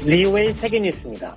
리오의 세계 뉴스입니다.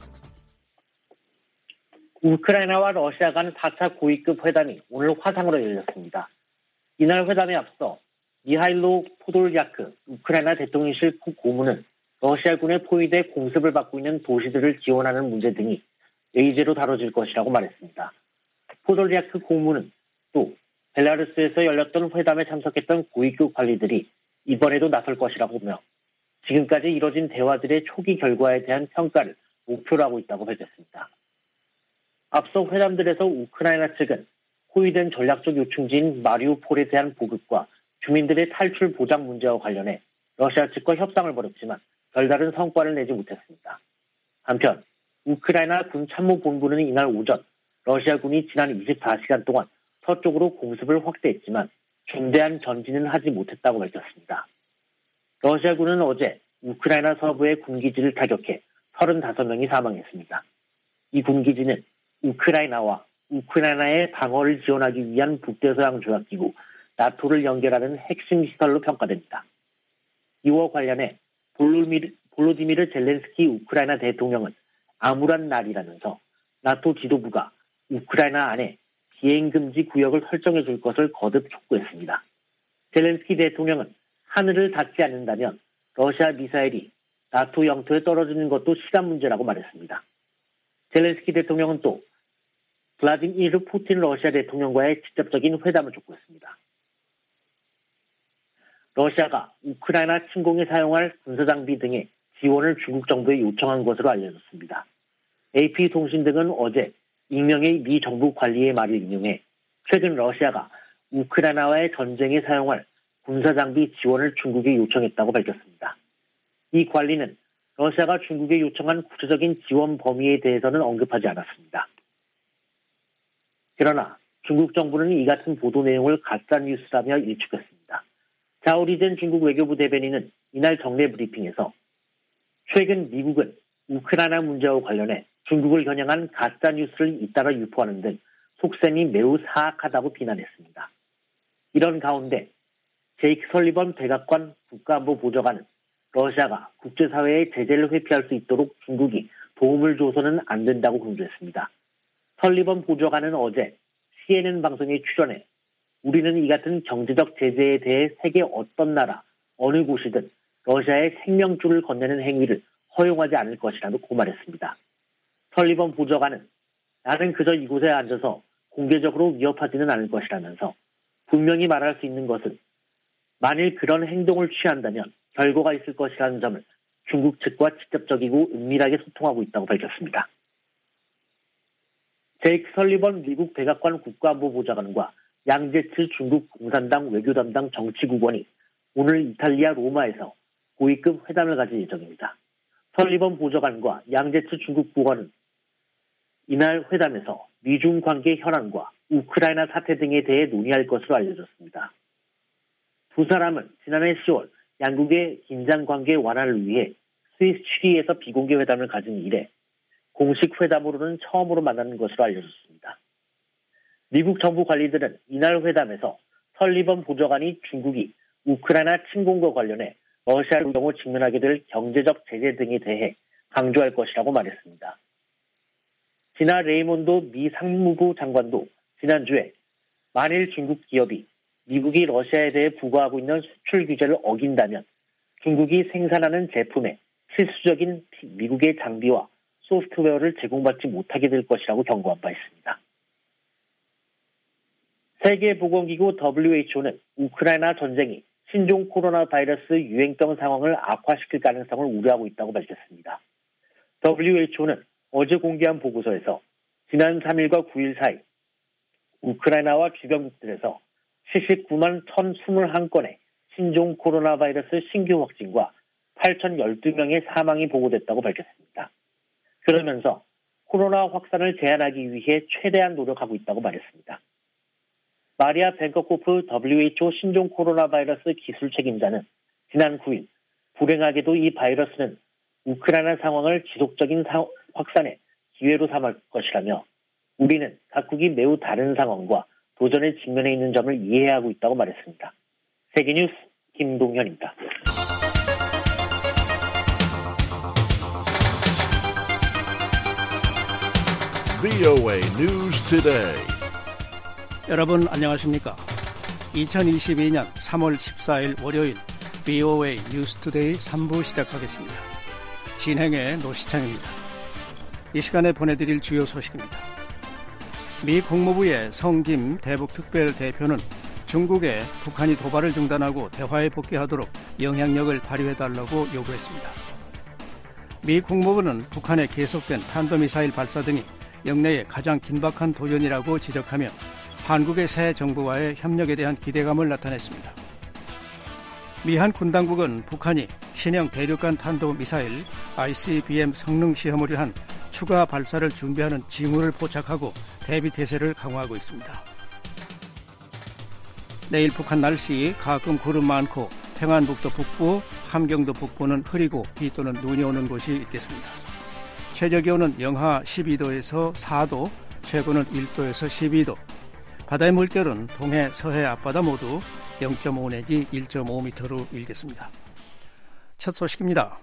우크라이나와 러시아 간 4차 고위급 회담이 오늘 화상으로 열렸습니다. 이날 회담에 앞서 미하일로 포돌리아크 우크라이나 대통령실 고문은 러시아군에 포위돼 공습을 받고 있는 도시들을 지원하는 문제 등이 예의제로 다뤄질 것이라고 말했습니다. 포돌리아크 고문은 또 벨라루스에서 열렸던 회담에 참석했던 고위급 관리들이 이번에도 나설 것이라고 보며 지금까지 이뤄진 대화들의 초기 결과에 대한 평가를 목표로 하고 있다고 밝혔습니다. 앞서 회담들에서 우크라이나 측은 포위된 전략적 요충지인 마리우폴에 대한 보급과 주민들의 탈출 보장 문제와 관련해 러시아 측과 협상을 벌였지만 별다른 성과를 내지 못했습니다. 한편 우크라이나 군 참모본부는 이날 오전 러시아군이 지난 24시간 동안 서쪽으로 공습을 확대했지만 중대한 전진은 하지 못했다고 밝혔습니다. 러시아군은 어제 우크라이나 서부의 군기지를 타격해 35명이 사망했습니다. 이 군기지는 우크라이나와 우크라이나의 방어를 지원하기 위한 북대서양 조약기구 나토를 연결하는 핵심 시설로 평가됩니다. 이와 관련해 볼로디미르 젤렌스키 우크라이나 대통령은 암울한 날이라면서 나토 지도부가 우크라이나 안에 비행금지 구역을 설정해 줄 것을 거듭 촉구했습니다. 젤렌스키 대통령은 하늘을 닿지 않는다면 러시아 미사일이 나토 영토에 떨어지는 것도 시간 문제라고 말했습니다. 젤렌스키 대통령은 또 블라디미르 푸틴 러시아 대통령과의 직접적인 회담을 촉구했습니다. 러시아가 우크라이나 침공에 사용할 군사장비 등의 지원을 중국 정부에 요청한 것으로 알려졌습니다. AP통신 등은 어제 익명의 미 정부 관리의 말을 인용해 최근 러시아가 우크라이나와의 전쟁에 사용할 군사장비 지원을 중국에 요청했다고 밝혔습니다. 이 관리는 러시아가 중국에 요청한 구체적인 지원 범위에 대해서는 언급하지 않았습니다. 그러나 중국 정부는 이 같은 보도 내용을 가짜뉴스라며 일축했습니다. 자오리젠 중국 외교부 대변인은 이날 정례 브리핑에서 최근 미국은 우크라이나 문제와 관련해 중국을 겨냥한 가짜뉴스를 잇따라 유포하는 등 속셈이 매우 사악하다고 비난했습니다. 이런 가운데 제이크 설리번 백악관 국가안보 보좌관은 러시아가 국제사회의 제재를 회피할 수 있도록 중국이 도움을 줘서는 안 된다고 강조했습니다. 설리번 보좌관은 어제 CNN 방송에 출연해 우리는 이 같은 경제적 제재에 대해 세계 어떤 나라, 어느 곳이든 러시아의 생명줄을 건네는 행위를 허용하지 않을 것이라고 말했습니다. 설리번 보좌관은 나는 그저 이곳에 앉아서 공개적으로 위협하지는 않을 것이라면서 분명히 말할 수 있는 것은 만일 그런 행동을 취한다면 결과가 있을 것이라는 점을 중국 측과 직접적이고 은밀하게 소통하고 있다고 밝혔습니다. 제이크 설리번 미국 백악관 국가안보 보좌관과 양제츠 중국 공산당 외교담당 정치국원이 오늘 이탈리아 로마에서 고위급 회담을 가질 예정입니다. 설리번 보좌관과 양제츠 중국 국원은 이날 회담에서 미중 관계 현황과 우크라이나 사태 등에 대해 논의할 것으로 알려졌습니다. 두 사람은 지난해 10월 양국의 긴장 관계 완화를 위해 스위스 취리에서 비공개 회담을 가진 이래 공식 회담으로는 처음으로 만나는 것으로 알려졌습니다. 미국 정부 관리들은 이날 회담에서 설리번 보좌관이 중국이 우크라이나 침공과 관련해 러시아를 경우 직면하게 될 경제적 제재 등에 대해 강조할 것이라고 말했습니다. 지나 레이몬도 미 상무부 장관도 지난주에 만일 중국 기업이 미국이 러시아에 대해 부과하고 있는 수출 규제를 어긴다면 중국이 생산하는 제품에 필수적인 미국의 장비와 소프트웨어를 제공받지 못하게 될 것이라고 경고한 바 있습니다. 세계보건기구 WHO는 우크라이나 전쟁이 신종 코로나 바이러스 유행병 상황을 악화시킬 가능성을 우려하고 있다고 밝혔습니다. WHO는 어제 공개한 보고서에서 지난 3일과 9일 사이 우크라이나와 주변국들에서 79만 1,021건의 신종 코로나 바이러스 신규 확진과 8,012명의 사망이 보고됐다고 밝혔습니다. 그러면서 코로나 확산을 제한하기 위해 최대한 노력하고 있다고 말했습니다. 마리아 벤커코프 WHO 신종 코로나 바이러스 기술 책임자는 지난 9일 불행하게도 이 바이러스는 우크라이나 상황을 지속적인 확산의 기회로 삼을 것이라며 우리는 각국이 매우 다른 상황과 도전에 직면해 있는 점을 이해하고 있다고 말했습니다. 세계뉴스 김동현입니다. VOA News Today. 여러분 안녕하십니까? 2022년 3월 14일 월요일 VOA News Today 3부 시작하겠습니다. 진행의 노시창입니다. 이 시간에 보내드릴 주요 소식입니다. 미 국무부의 성김 대북특별대표는 중국에 북한이 도발을 중단하고 대화에 복귀하도록 영향력을 발휘해달라고 요구했습니다. 미 국무부는 북한의 계속된 탄도미사일 발사 등이 역내의 가장 긴박한 도전이라고 지적하며 한국의 새 정부와의 협력에 대한 기대감을 나타냈습니다. 미한 군당국은 북한이 신형 대륙간 탄도미사일 ICBM 성능 시험을 위한 추가 발사를 준비하는 징후를 포착하고 대비태세를 강화하고 있습니다. 내일 북한 날씨 가끔 구름 많고 평안북도 북부, 함경도 북부는 흐리고 비 또는 눈이 오는 곳이 있겠습니다. 최저기온은 영하 12도에서 4도, 최고는 1도에서 12도. 바다의 물결은 동해, 서해 앞바다 모두 0.5 내지 1.5m로 일겠습니다. 첫 소식입니다.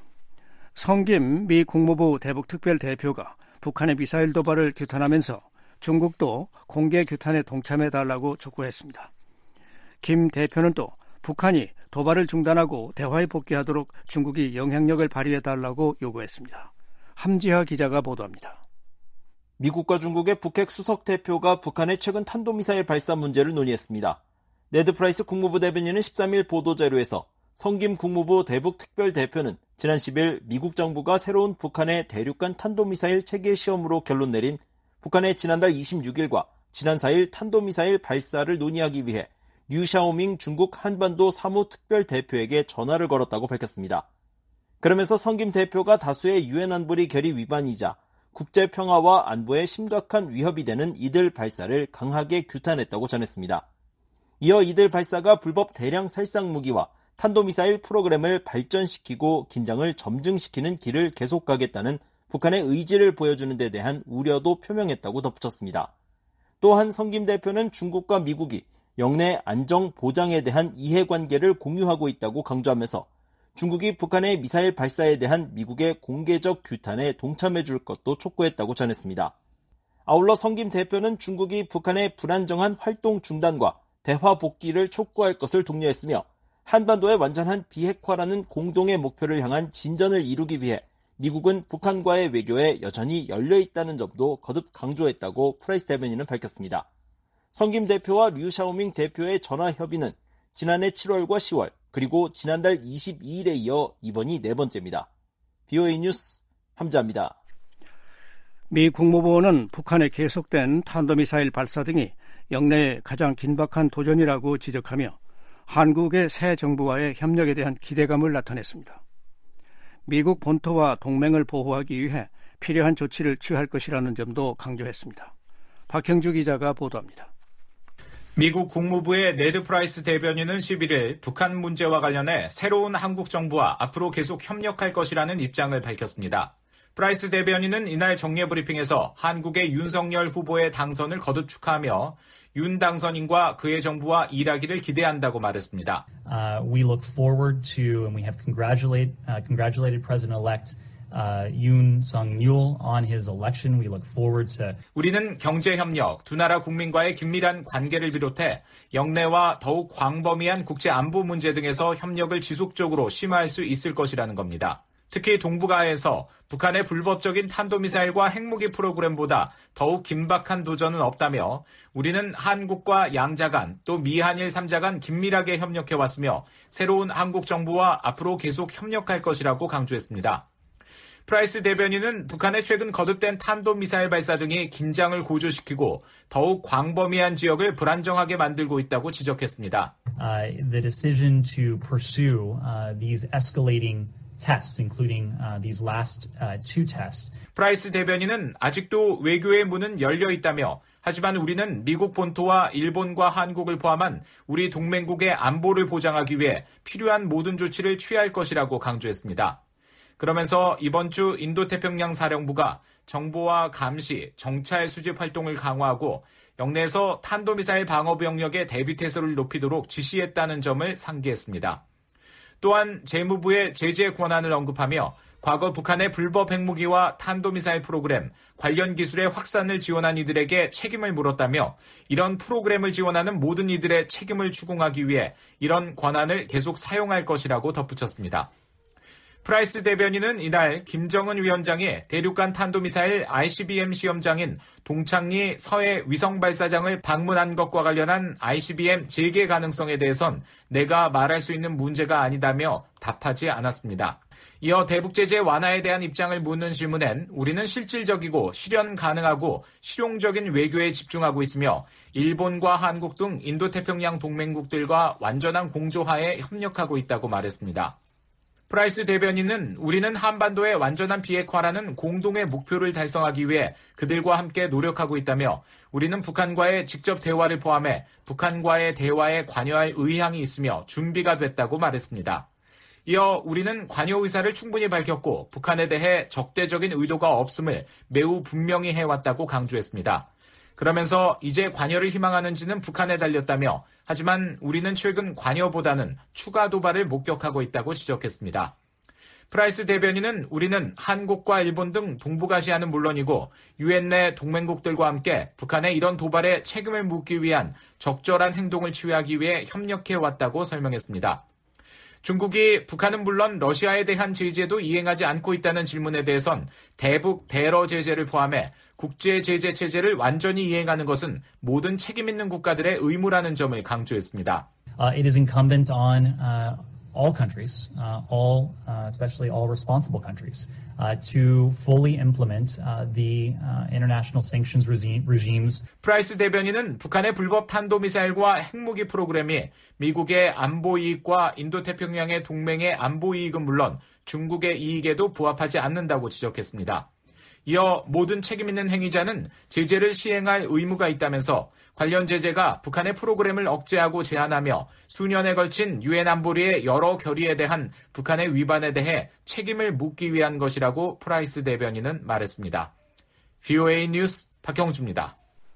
성김 미 국무부 대북특별대표가 북한의 미사일 도발을 규탄하면서 중국도 공개 규탄에 동참해달라고 촉구했습니다. 김 대표는 또 북한이 도발을 중단하고 대화에 복귀하도록 중국이 영향력을 발휘해달라고 요구했습니다. 함지하 기자가 보도합니다. 미국과 중국의 북핵 수석 대표가 북한의 최근 탄도미사일 발사 문제를 논의했습니다. 네드 프라이스 국무부 대변인은 13일 보도자료에서 성김 국무부 대북특별대표는 지난 10일 미국 정부가 새로운 북한의 대륙간 탄도미사일 체계 시험으로 결론 내린 북한의 지난달 26일과 지난 4일 탄도미사일 발사를 논의하기 위해 류샤오밍 중국 한반도 사무특별대표에게 전화를 걸었다고 밝혔습니다. 그러면서 성김 대표가 다수의 유엔 안보리 결의 위반이자 국제평화와 안보에 심각한 위협이 되는 이들 발사를 강하게 규탄했다고 전했습니다. 이어 이들 발사가 불법 대량 살상 무기와 탄도미사일 프로그램을 발전시키고 긴장을 점증시키는 길을 계속 가겠다는 북한의 의지를 보여주는 데 대한 우려도 표명했다고 덧붙였습니다. 또한 성김 대표는 중국과 미국이 영내 안정 보장에 대한 이해관계를 공유하고 있다고 강조하면서 중국이 북한의 미사일 발사에 대한 미국의 공개적 규탄에 동참해 줄 것도 촉구했다고 전했습니다. 아울러 성김 대표는 중국이 북한의 불안정한 활동 중단과 대화 복귀를 촉구할 것을 독려했으며 한반도의 완전한 비핵화라는 공동의 목표를 향한 진전을 이루기 위해 미국은 북한과의 외교에 여전히 열려 있다는 점도 거듭 강조했다고 프라이스 대변인은 밝혔습니다. 성김 대표와 류샤오밍 대표의 전화 협의는 지난해 7월과 10월 그리고 지난달 22일에 이어 이번이 네 번째입니다. VOA 뉴스 함자입니다. 미 국무부는 북한의 계속된 탄도미사일 발사 등이 역내의 가장 긴박한 도전이라고 지적하며 한국의 새 정부와의 협력에 대한 기대감을 나타냈습니다. 미국 본토와 동맹을 보호하기 위해 필요한 조치를 취할 것이라는 점도 강조했습니다. 박형주 기자가 보도합니다. 미국 국무부의 네드 프라이스 대변인은 11일 북한 문제와 관련해 새로운 한국 정부와 앞으로 계속 협력할 것이라는 입장을 밝혔습니다. 프라이스 대변인은 이날 정례 브리핑에서 한국의 윤석열 후보의 당선을 거듭 축하하며 윤 당선인과 그의 정부와 일하기를 기대한다고 말했습니다. We look forward to and we have congratulated President-elect Yoon Suk-yeol on his election. We look forward to. 우리는 경제협력, 두 나라 국민과의 긴밀한 관계를 비롯해 영내와 더욱 광범위한 국제 안보 문제 등에서 협력을 지속적으로 심화할 수 있을 것이라는 겁니다. 특히 동북아에서 북한의 불법적인 탄도미사일과 핵무기 프로그램보다 더욱 긴박한 도전은 없다며 우리는 한국과 양자 간 또 미한일 3자 간 긴밀하게 협력해왔으며 새로운 한국 정부와 앞으로 계속 협력할 것이라고 강조했습니다. 프라이스 대변인은 북한의 최근 거듭된 탄도미사일 발사 등이 긴장을 고조시키고 더욱 광범위한 지역을 불안정하게 만들고 있다고 지적했습니다. The decision to pursue these escalating tests, including these last two tests. 프라이스 대변인은 아직도 외교의 문은 열려 있다며 하지만 우리는 미국 본토와 일본과 한국을 포함한 우리 동맹국의 안보를 보장하기 위해 필요한 모든 조치를 취할 것이라고 강조했습니다. 그러면서 이번 주 인도태평양 사령부가 정보와 감시, 정찰 수집 활동을 강화하고 영내에서 탄도미사일 방어부 영역의 대비태세를 높이도록 지시했다는 점을 상기했습니다. 또한 재무부의 제재 권한을 언급하며 과거 북한의 불법 핵무기와 탄도미사일 프로그램, 관련 기술의 확산을 지원한 이들에게 책임을 물었다며 이런 프로그램을 지원하는 모든 이들의 책임을 추궁하기 위해 이런 권한을 계속 사용할 것이라고 덧붙였습니다. 프라이스 대변인은 이날 김정은 위원장이 대륙간 탄도미사일 ICBM 시험장인 동창리 서해 위성발사장을 방문한 것과 관련한 ICBM 재개 가능성에 대해선 내가 말할 수 있는 문제가 아니다며 답하지 않았습니다. 이어 대북 제재 완화에 대한 입장을 묻는 질문엔 우리는 실질적이고 실현 가능하고 실용적인 외교에 집중하고 있으며 일본과 한국 등 인도태평양 동맹국들과 완전한 공조하에 협력하고 있다고 말했습니다. 프라이스 대변인은 우리는 한반도의 완전한 비핵화라는 공동의 목표를 달성하기 위해 그들과 함께 노력하고 있다며 우리는 북한과의 직접 대화를 포함해 북한과의 대화에 관여할 의향이 있으며 준비가 됐다고 말했습니다. 이어 우리는 관여 의사를 충분히 밝혔고 북한에 대해 적대적인 의도가 없음을 매우 분명히 해왔다고 강조했습니다. 그러면서 이제 관여를 희망하는지는 북한에 달렸다며 하지만 우리는 최근 관여보다는 추가 도발을 목격하고 있다고 지적했습니다. 프라이스 대변인은 우리는 한국과 일본 등 동북아시아는 물론이고 유엔 내 동맹국들과 함께 북한의 이런 도발에 책임을 묻기 위한 적절한 행동을 취하기 위해 협력해왔다고 설명했습니다. 중국이 북한은 물론 러시아에 대한 제재도 이행하지 않고 있다는 질문에 대해선 대북 대러 제재를 포함해 국제 제재 체제를 완전히 이행하는 것은 모든 책임 있는 국가들의 의무라는 점을 강조했습니다. It is incumbent on all countries, especially all responsible countries, to fully implement the international sanctions regimes. 프라이스 대변인은 북한의 불법 탄도미사일과 핵무기 프로그램이 미국의 안보 이익과 인도태평양의 동맹의 안보 이익은 물론 중국의 이익에도 부합하지 않는다고 지적했습니다. 이어 모든 책임 있는 행위자는 제재를 시행할 의무가 있다면서 관련 제재가 북한의 프로그램을 억제하고 제한하며 수년에 걸친 유엔 안보리의 여러 결의에 대한 북한의 위반에 대해 책임을 묻기 위한 것이라고 프라이스 대변인은 말했습니다. VOA 뉴스 박형주입니다.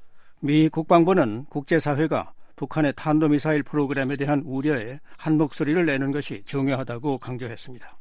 미 국방부는 국제사회가 북한의 탄도미사일 프로그램에 대한 우려에 한 목소리를 내는 것이 중요하다고 강조했습니다.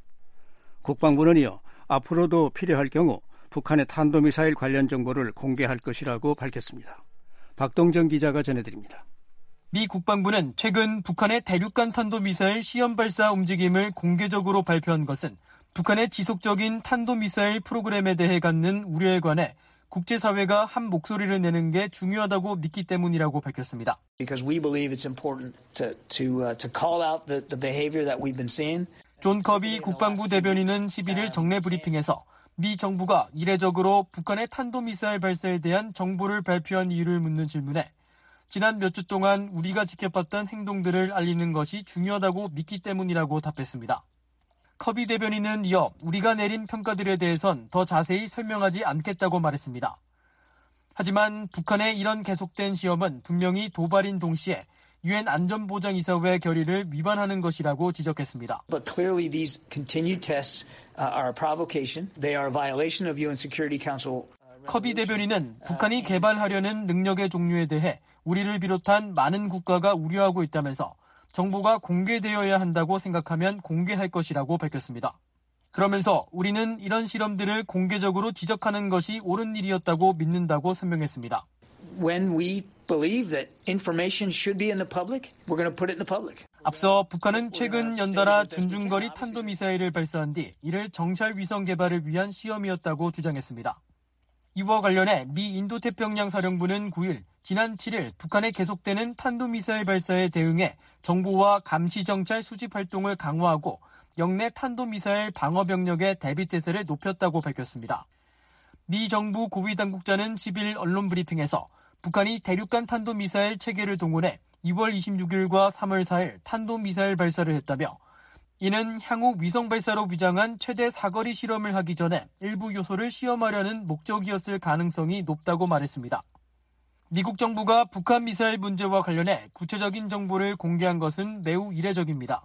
국방부는 이어 앞으로도 필요할 경우 북한의 탄도미사일 관련 정보를 공개할 것이라고 밝혔습니다. 박동정 기자가 전해드립니다. 미 국방부는 최근 북한의 대륙간 탄도미사일 시험 발사 움직임을 공개적으로 발표한 것은 북한의 지속적인 탄도미사일 프로그램에 대해 갖는 우려에 관해 국제사회가 한 목소리를 내는 게 중요하다고 믿기 때문이라고 밝혔습니다. Because we believe it's important to call out the behavior that we've been seeing. 존 커비 국방부 대변인은 11일 정례 브리핑에서 미 정부가 이례적으로 북한의 탄도미사일 발사에 대한 정보를 발표한 이유를 묻는 질문에 지난 몇 주 동안 우리가 지켜봤던 행동들을 알리는 것이 중요하다고 믿기 때문이라고 답했습니다. 커비 대변인은 이어 우리가 내린 평가들에 대해선 더 자세히 설명하지 않겠다고 말했습니다. 하지만 북한의 이런 계속된 시험은 분명히 도발인 동시에 유엔 안전보장이사회 결의를 위반하는 것이라고 지적했습니다. But clearly these continued tests are a provocation. They are a violation of UN Security Council. 커비 대변인은 북한이 개발하려는 능력의 종류에 대해 우리를 비롯한 많은 국가가 우려하고 있다면서 정보가 공개되어야 한다고 생각하면 공개할 것이라고 밝혔습니다. 그러면서 우리는 이런 실험들을 공개적으로 지적하는 것이 옳은 일이었다고 믿는다고 설명했습니다. When we believe that information should be in the public, we're going to put it in the public. 앞서 북한은 최근 연달아 준중거리 탄도미사일을 발사한 뒤 이를 정찰 위성 개발을 위한 시험이었다고 주장했습니다. 이와 관련해 미 인도태평양 사령부는 9일 지난 7일 북한의 계속되는 탄도미사일 발사에 대응해 정보와 감시정찰 수집 활동을 강화하고 영내 탄도미사일 방어병력의 대비태세를 높였다고 밝혔습니다. 미 정부 고위당국자는 10일 언론 브리핑에서 북한이 대륙간 탄도미사일 체계를 동원해 2월 26일과 3월 4일 탄도미사일 발사를 했다며 이는 향후 위성 발사로 위장한 최대 사거리 실험을 하기 전에 일부 요소를 시험하려는 목적이었을 가능성이 높다고 말했습니다. 미국 정부가 북한 미사일 문제와 관련해 구체적인 정보를 공개한 것은 매우 이례적입니다.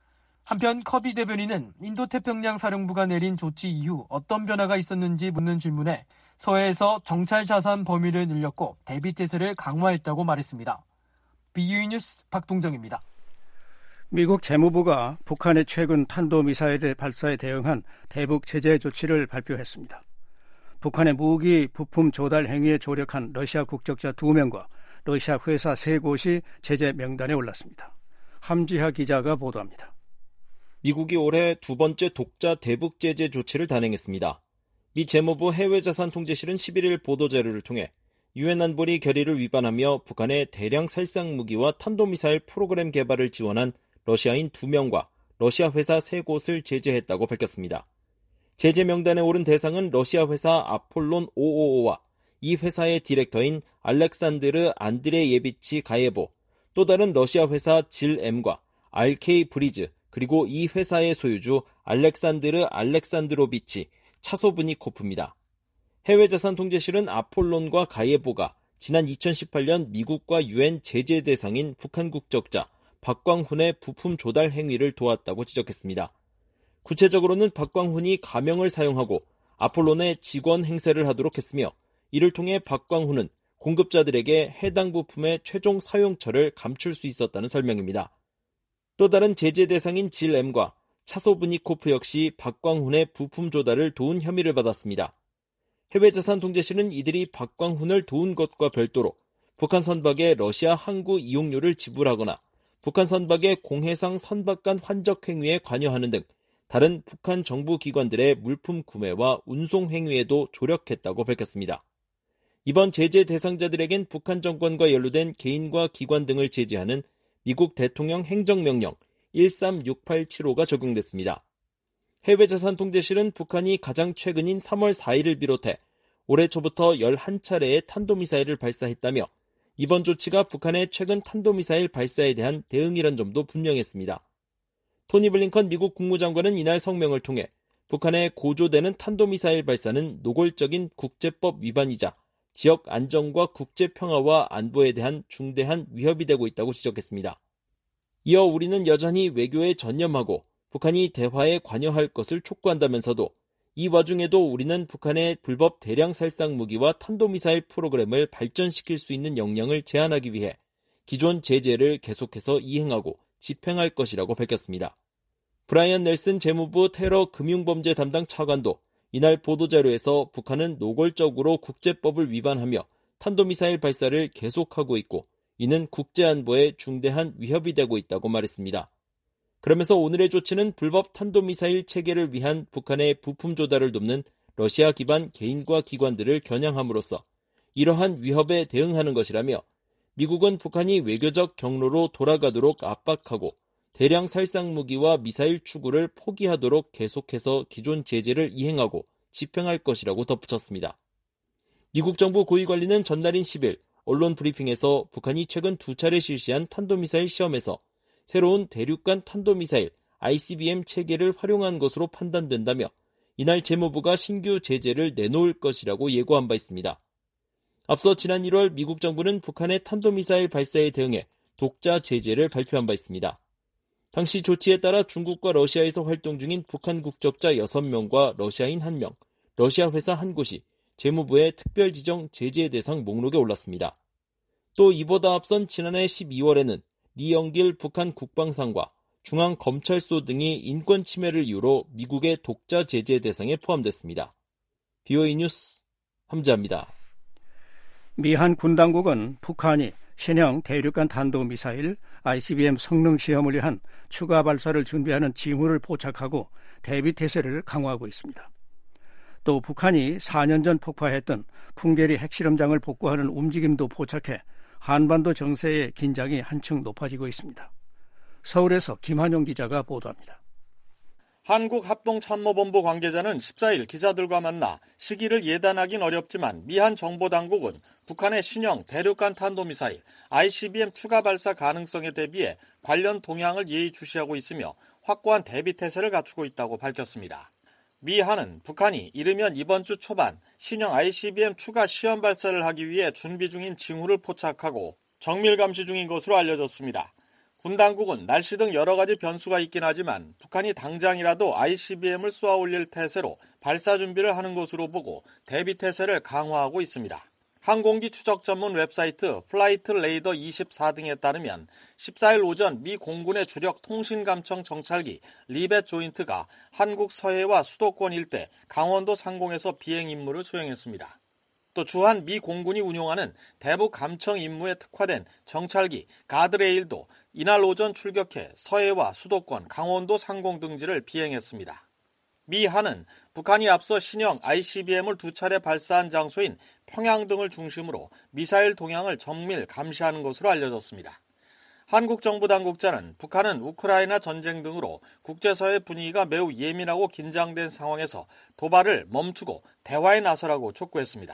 한편 커비 대변인은 인도태평양 사령부가 내린 조치 이후 어떤 변화가 있었는지 묻는 질문에 서해에서 정찰 자산 범위를 늘렸고 대비태세를 강화했다고 말했습니다. BUE 뉴스 박동정입니다. 미국 재무부가 북한의 최근 탄도미사일의 발사에 대응한 대북 제재 조치를 발표했습니다. 북한의 무기 부품 조달 행위에 조력한 러시아 국적자 2명과 러시아 회사 3곳이 제재 명단에 올랐습니다. 함지하 기자가 보도합니다. 미국이 올해 두 번째 독자 대북 제재 조치를 단행했습니다. 미 재무부 해외자산통제실은 11일 보도자료를 통해 유엔 안보리 결의를 위반하며 북한의 대량 살상 무기와 탄도미사일 프로그램 개발을 지원한 러시아인 2명과 러시아 회사 3곳을 제재했다고 밝혔습니다. 제재 명단에 오른 대상은 러시아 회사 아폴론 555와 이 회사의 디렉터인 알렉산드르 안드레예비치 가예보, 또 다른 러시아 회사 질엠과 RK 브리즈, 그리고 이 회사의 소유주 알렉산드르 알렉산드로비치 차소브니코프입니다. 해외자산통제실은 아폴론과 가예보가 지난 2018년 미국과 유엔 제재 대상인 북한 국적자 박광훈의 부품 조달 행위를 도왔다고 지적했습니다. 구체적으로는 박광훈이 가명을 사용하고 아폴론의 직원 행세를 하도록 했으며, 이를 통해 박광훈은 공급자들에게 해당 부품의 최종 사용처를 감출 수 있었다는 설명입니다. 또 다른 제재 대상인 질엠과 차소브니코프 역시 박광훈의 부품 조달을 도운 혐의를 받았습니다. 해외자산통제실은 이들이 박광훈을 도운 것과 별도로 북한 선박에 러시아 항구 이용료를 지불하거나 북한 선박의 공해상 선박 간 환적 행위에 관여하는 등 다른 북한 정부 기관들의 물품 구매와 운송 행위에도 조력했다고 밝혔습니다. 이번 제재 대상자들에겐 북한 정권과 연루된 개인과 기관 등을 제재하는 미국 대통령 행정명령 136875가 적용됐습니다. 해외자산통제실은 북한이 가장 최근인 3월 4일을 비롯해 올해 초부터 11차례의 탄도미사일을 발사했다며, 이번 조치가 북한의 최근 탄도미사일 발사에 대한 대응이란 점도 분명했습니다. 토니 블링컨 미국 국무장관은 이날 성명을 통해 북한의 고조되는 탄도미사일 발사는 노골적인 국제법 위반이자 지역 안정과 국제평화와 안보에 대한 중대한 위협이 되고 있다고 지적했습니다. 이어 우리는 여전히 외교에 전념하고 북한이 대화에 관여할 것을 촉구한다면서도 이 와중에도 우리는 북한의 불법 대량 살상 무기와 탄도미사일 프로그램을 발전시킬 수 있는 역량을 제한하기 위해 기존 제재를 계속해서 이행하고 집행할 것이라고 밝혔습니다. 브라이언 넬슨 재무부 테러 금융범죄 담당 차관도 이날 보도자료에서 북한은 노골적으로 국제법을 위반하며 탄도미사일 발사를 계속하고 있고 이는 국제안보에 중대한 위협이 되고 있다고 말했습니다. 그러면서 오늘의 조치는 불법 탄도미사일 체계를 위한 북한의 부품 조달을 돕는 러시아 기반 개인과 기관들을 겨냥함으로써 이러한 위협에 대응하는 것이라며, 미국은 북한이 외교적 경로로 돌아가도록 압박하고 대량 살상 무기와 미사일 추구를 포기하도록 계속해서 기존 제재를 이행하고 집행할 것이라고 덧붙였습니다. 미국 정부 고위관리는 전날인 10일 언론 브리핑에서 북한이 최근 2차례 실시한 탄도미사일 시험에서 새로운 대륙간 탄도미사일 ICBM 체계를 활용한 것으로 판단된다며, 이날 재무부가 신규 제재를 내놓을 것이라고 예고한 바 있습니다. 앞서 지난 1월 미국 정부는 북한의 탄도미사일 발사에 대응해 독자 제재를 발표한 바 있습니다. 당시 조치에 따라 중국과 러시아에서 활동 중인 북한 국적자 6명과 러시아인 1명, 러시아 회사 1곳이 재무부의 특별지정 제재 대상 목록에 올랐습니다. 또 이보다 앞선 지난해 12월에는 리영길 북한 국방상과 중앙검찰소 등이 인권 침해를 이유로 미국의 독자 제재 대상에 포함됐습니다. BOA 뉴스 함지아입니다. 미한 군당국은 북한이 신형 대륙간 탄도미사일 ICBM 성능 시험을 위한 추가 발사를 준비하는 징후를 포착하고 대비태세를 강화하고 있습니다. 또 북한이 4년 전 폭파했던 풍계리 핵실험장을 복구하는 움직임도 포착해 한반도 정세의 긴장이 한층 높아지고 있습니다. 서울에서 김한용 기자가 보도합니다. 한국합동참모본부 관계자는 14일 기자들과 만나 시기를 예단하긴 어렵지만 미한 정보당국은 북한의 신형 대륙간 탄도미사일 ICBM 추가 발사 가능성에 대비해 관련 동향을 예의주시하고 있으며 확고한 대비태세를 갖추고 있다고 밝혔습니다. 미한은 북한이 이르면 이번 주 초반 신형 ICBM 추가 시험 발사를 하기 위해 준비 중인 징후를 포착하고 정밀 감시 중인 것으로 알려졌습니다. 군 당국은 날씨 등 여러 가지 변수가 있긴 하지만 북한이 당장이라도 ICBM을 쏘아 올릴 태세로 발사 준비를 하는 것으로 보고 대비 태세를 강화하고 있습니다. 항공기 추적 전문 웹사이트 플라이트 레이더 24 등에 따르면 14일 오전 미 공군의 주력 통신감청 정찰기 리벳 조인트가 한국 서해와 수도권 일대 강원도 상공에서 비행 임무를 수행했습니다. 또 주한 미 공군이 운용하는 대북 감청 임무에 특화된 정찰기 가드레일도 이날 오전 출격해 서해와 수도권, 강원도 상공 등지를 비행했습니다. 미 한은 북한이 앞서 신형 ICBM을 2차례 발사한 장소인 평양 등을 중심으로 미사일 동향을 정밀 감시하는 것으로 알려졌습니다. 한국 정부 당국자는 북한은 우크라이나 전쟁 등으로 국제사회 분위기가 매우 예민하고 긴장된 상황에서 도발을 멈추고 대화에 나서라고 촉구했습니다.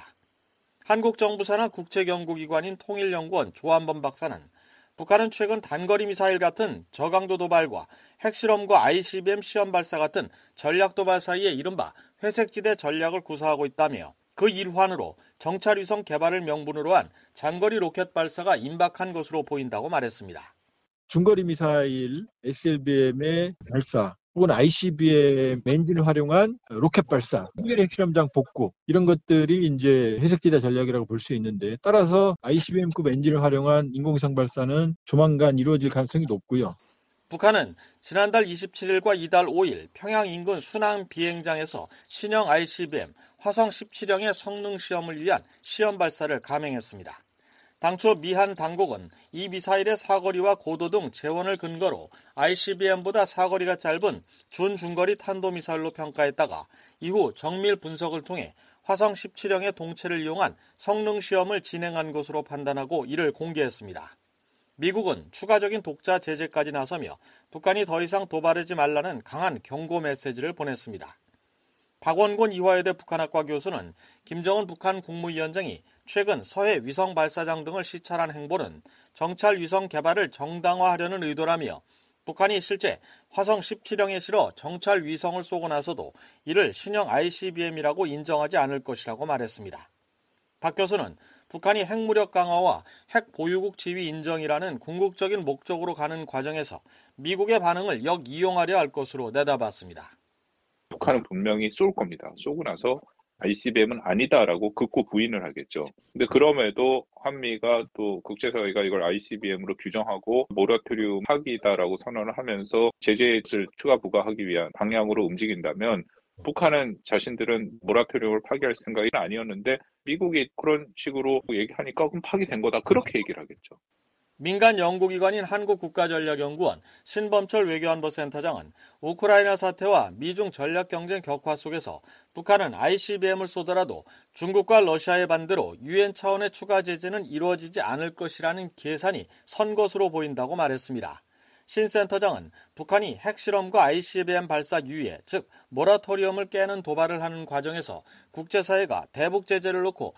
한국 정부 산하 국제연구기관인 통일연구원 조한범 박사는 북한은 최근 단거리 미사일 같은 저강도 도발과 핵실험과 ICBM 시험 발사 같은 전략 도발 사이에 이른바 회색지대 전략을 구사하고 있다며 그 일환으로 정찰위성 개발을 명분으로 한 장거리 로켓 발사가 임박한 것으로 보인다고 말했습니다. 중거리 미사일 SLBM의 발사 혹은 ICBM 엔진을 활용한 로켓 발사, 한겨레 핵실험장 복구 이런 것들이 이제 회색지대 전략이라고 볼 수 있는데 따라서 ICBM급 엔진을 활용한 인공위성 발사는 조만간 이루어질 가능성이 높고요. 북한은 지난달 27일과 이달 5일 평양 인근 순항 비행장에서 신형 ICBM 화성 17형의 성능 시험을 위한 시험 발사를 감행했습니다. 당초 미한 당국은 이 미사일의 사거리와 고도 등 재원을 근거로 ICBM보다 사거리가 짧은 준중거리 탄도미사일로 평가했다가 이후 정밀 분석을 통해 화성 17형의 동체를 이용한 성능 시험을 진행한 것으로 판단하고 이를 공개했습니다. 미국은 추가적인 독자 제재까지 나서며 북한이 더 이상 도발하지 말라는 강한 경고 메시지를 보냈습니다. 박원곤 이화여대 북한학과 교수는 김정은 북한 국무위원장이 최근 서해 위성 발사장 등을 시찰한 행보는 정찰 위성 개발을 정당화하려는 의도라며 북한이 실제 화성 17형에 실어 정찰 위성을 쏘고 나서도 이를 신형 ICBM이라고 인정하지 않을 것이라고 말했습니다. 박 교수는 북한이 핵무력 강화와 핵 보유국 지위 인정이라는 궁극적인 목적으로 가는 과정에서 미국의 반응을 역이용하려 할 것으로 내다봤습니다. 북한은 분명히 쏠 겁니다. 쏘고 나서 ICBM은 아니다라고 극구 부인을 하겠죠. 근데 그럼에도 한미가 또 국제사회가 이걸 ICBM으로 규정하고 모라토리움 파기다라고 선언을 하면서 제재를 추가 부과하기 위한 방향으로 움직인다면 북한은 자신들은 모라토리움을 파기할 생각이 아니었는데 미국이 그런 식으로 얘기하니까 그럼 파기된 거다. 그렇게 얘기를 하겠죠. 민간 연구기관인 한국국가전략연구원 신범철 외교안보 센터장은 우크라이나 사태와 미중 전략경쟁 격화 속에서 북한은 ICBM을 쏘더라도 중국과 러시아의 반대로 유엔 차원의 추가 제재는 이루어지지 않을 것이라는 계산이 선 것으로 보인다고 말했습니다. 신 센터장은 북한이 핵실험과 ICBM 발사 유예, 즉 모라토리엄을 깨는 도발을 하는 과정에서 국제사회가 대북 제재를 놓고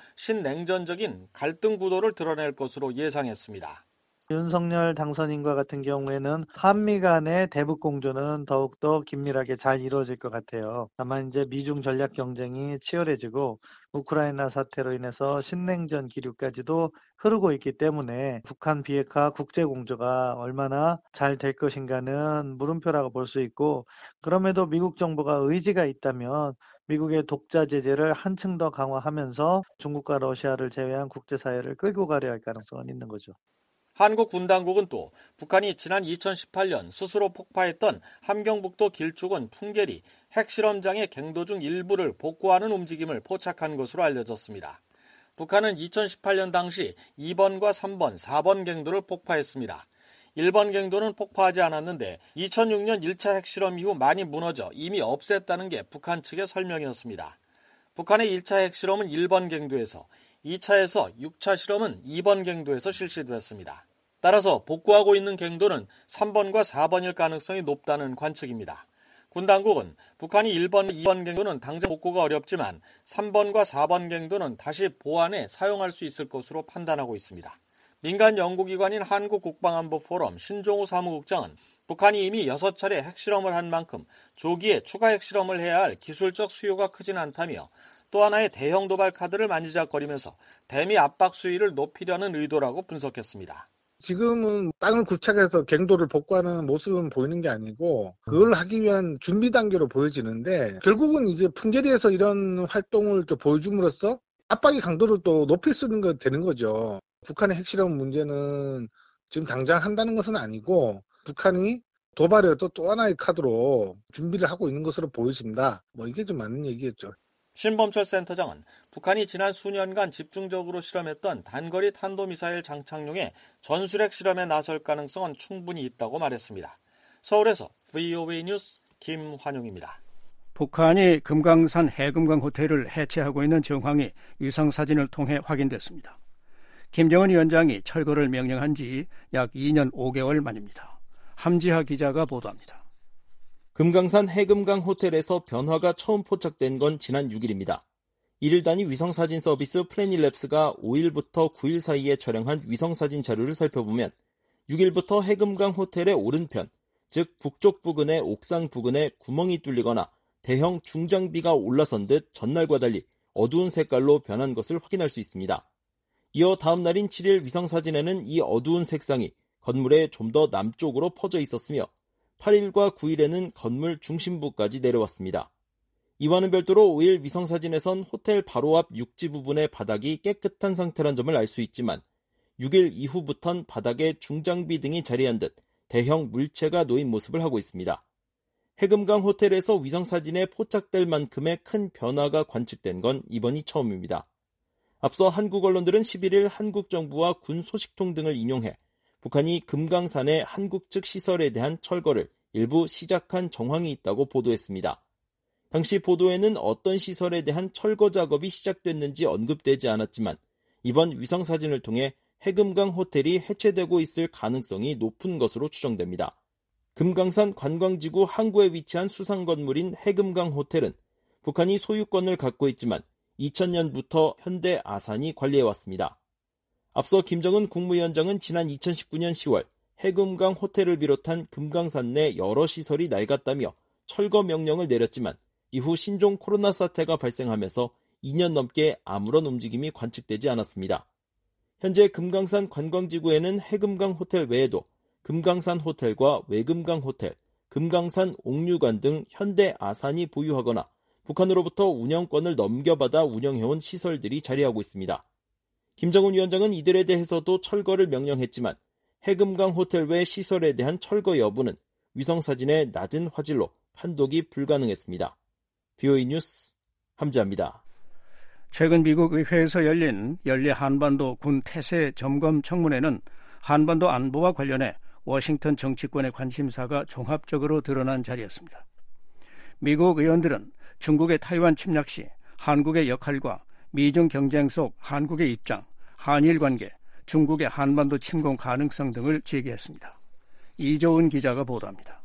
신냉전적인 갈등 구도를 드러낼 것으로 예상했습니다. 윤석열 당선인과 같은 경우에는 한미 간의 대북 공조는 더욱더 긴밀하게 잘 이루어질 것 같아요. 다만 이제 미중 전략 경쟁이 치열해지고 우크라이나 사태로 인해서 신냉전 기류까지도 흐르고 있기 때문에 북한 비핵화 국제 공조가 얼마나 잘 될 것인가는 물음표라고 볼 수 있고, 그럼에도 미국 정부가 의지가 있다면 미국의 독자 제재를 한층 더 강화하면서 중국과 러시아를 제외한 국제사회를 끌고 가려 할 가능성은 있는 거죠. 한국 군당국은 또 북한이 지난 2018년 스스로 폭파했던 함경북도 길쭉은 풍계리 핵실험장의 갱도 중 일부를 복구하는 움직임을 포착한 것으로 알려졌습니다. 북한은 2018년 당시 2번과 3번, 4번 갱도를 폭파했습니다. 1번 갱도는 폭파하지 않았는데 2006년 1차 핵실험 이후 많이 무너져 이미 없앴다는 게 북한 측의 설명이었습니다. 북한의 1차 핵실험은 1번 갱도에서, 2차에서 6차 실험은 2번 갱도에서 실시됐습니다. 따라서 복구하고 있는 갱도는 3번과 4번일 가능성이 높다는 관측입니다. 군 당국은 북한이 1번, 2번 갱도는 당장 복구가 어렵지만 3번과 4번 갱도는 다시 보완해 사용할 수 있을 것으로 판단하고 있습니다. 민간 연구기관인 한국국방안보포럼 신종우 사무국장은 북한이 이미 6차례 핵실험을 한 만큼 조기에 추가 핵실험을 해야 할 기술적 수요가 크진 않다며 또 하나의 대형 도발 카드를 만지작거리면서 대미 압박 수위를 높이려는 의도라고 분석했습니다. 지금은 땅을 구착해서 갱도를 복구하는 모습은 보이는 게 아니고 그걸 하기 위한 준비 단계로 보여지는데 결국은 이제 풍계리에서 이런 활동을 보여줌으로써 압박의 강도를 또 높일 수 있는 거 되는 거죠. 북한의 핵실험 문제는 지금 당장 한다는 것은 아니고 북한이 도발의 또 하나의 카드로 준비를 하고 있는 것으로 보여진다. 이게 좀 맞는 얘기겠죠. 신범철 센터장은 북한이 지난 수년간 집중적으로 실험했던 단거리 탄도미사일 장착용의 전술핵 실험에 나설 가능성은 충분히 있다고 말했습니다. 서울에서 VOA 뉴스 김환용입니다. 북한이 금강산 해금강 호텔을 해체하고 있는 정황이 위성사진을 통해 확인됐습니다. 김정은 위원장이 철거를 명령한 지 약 2년 5개월 만입니다. 함지하 기자가 보도합니다. 금강산 해금강 호텔에서 변화가 처음 포착된 건 지난 6일입니다. 1일 단위 위성사진 서비스 플래닛랩스가 5일부터 9일 사이에 촬영한 위성사진 자료를 살펴보면 6일부터 해금강 호텔의 오른편, 즉 북쪽 부근의 옥상 부근에 구멍이 뚫리거나 대형 중장비가 올라선 듯 전날과 달리 어두운 색깔로 변한 것을 확인할 수 있습니다. 이어 다음 날인 7일 위성사진에는 이 어두운 색상이 건물의 좀 더 남쪽으로 퍼져 있었으며 8일과 9일에는 건물 중심부까지 내려왔습니다. 이와는 별도로 5일 위성사진에선 호텔 바로 앞 육지 부분의 바닥이 깨끗한 상태란 점을 알 수 있지만 6일 이후부턴 바닥에 중장비 등이 자리한 듯 대형 물체가 놓인 모습을 하고 있습니다. 해금강 호텔에서 위성사진에 포착될 만큼의 큰 변화가 관측된 건 이번이 처음입니다. 앞서 한국 언론들은 11일 한국 정부와 군 소식통 등을 인용해 북한이 금강산의 한국 측 시설에 대한 철거를 일부 시작한 정황이 있다고 보도했습니다. 당시 보도에는 어떤 시설에 대한 철거 작업이 시작됐는지 언급되지 않았지만 이번 위성사진을 통해 해금강 호텔이 해체되고 있을 가능성이 높은 것으로 추정됩니다. 금강산 관광지구 항구에 위치한 수상 건물인 해금강 호텔은 북한이 소유권을 갖고 있지만 2000년부터 현대 아산이 관리해왔습니다. 앞서 김정은 국무위원장은 지난 2019년 10월 해금강 호텔을 비롯한 금강산 내 여러 시설이 낡았다며 철거 명령을 내렸지만 이후 신종 코로나 사태가 발생하면서 2년 넘게 아무런 움직임이 관측되지 않았습니다. 현재 금강산 관광지구에는 해금강 호텔 외에도 금강산 호텔과 외금강 호텔, 금강산 옥류관 등 현대 아산이 보유하거나 북한으로부터 운영권을 넘겨받아 운영해온 시설들이 자리하고 있습니다. 김정은 위원장은 이들에 대해서도 철거를 명령했지만 해금강 호텔 외 시설에 대한 철거 여부는 위성사진의 낮은 화질로 판독이 불가능했습니다. VOA 뉴스 함지아입니다. 최근 미국 의회에서 열린 연례 한반도 군 태세 점검 청문회는 한반도 안보와 관련해 워싱턴 정치권의 관심사가 종합적으로 드러난 자리였습니다. 미국 의원들은 중국의 타이완 침략 시 한국의 역할과 미중 경쟁 속 한국의 입장, 한일 관계, 중국의 한반도 침공 가능성 등을 제기했습니다. 이조은 기자가 보도합니다.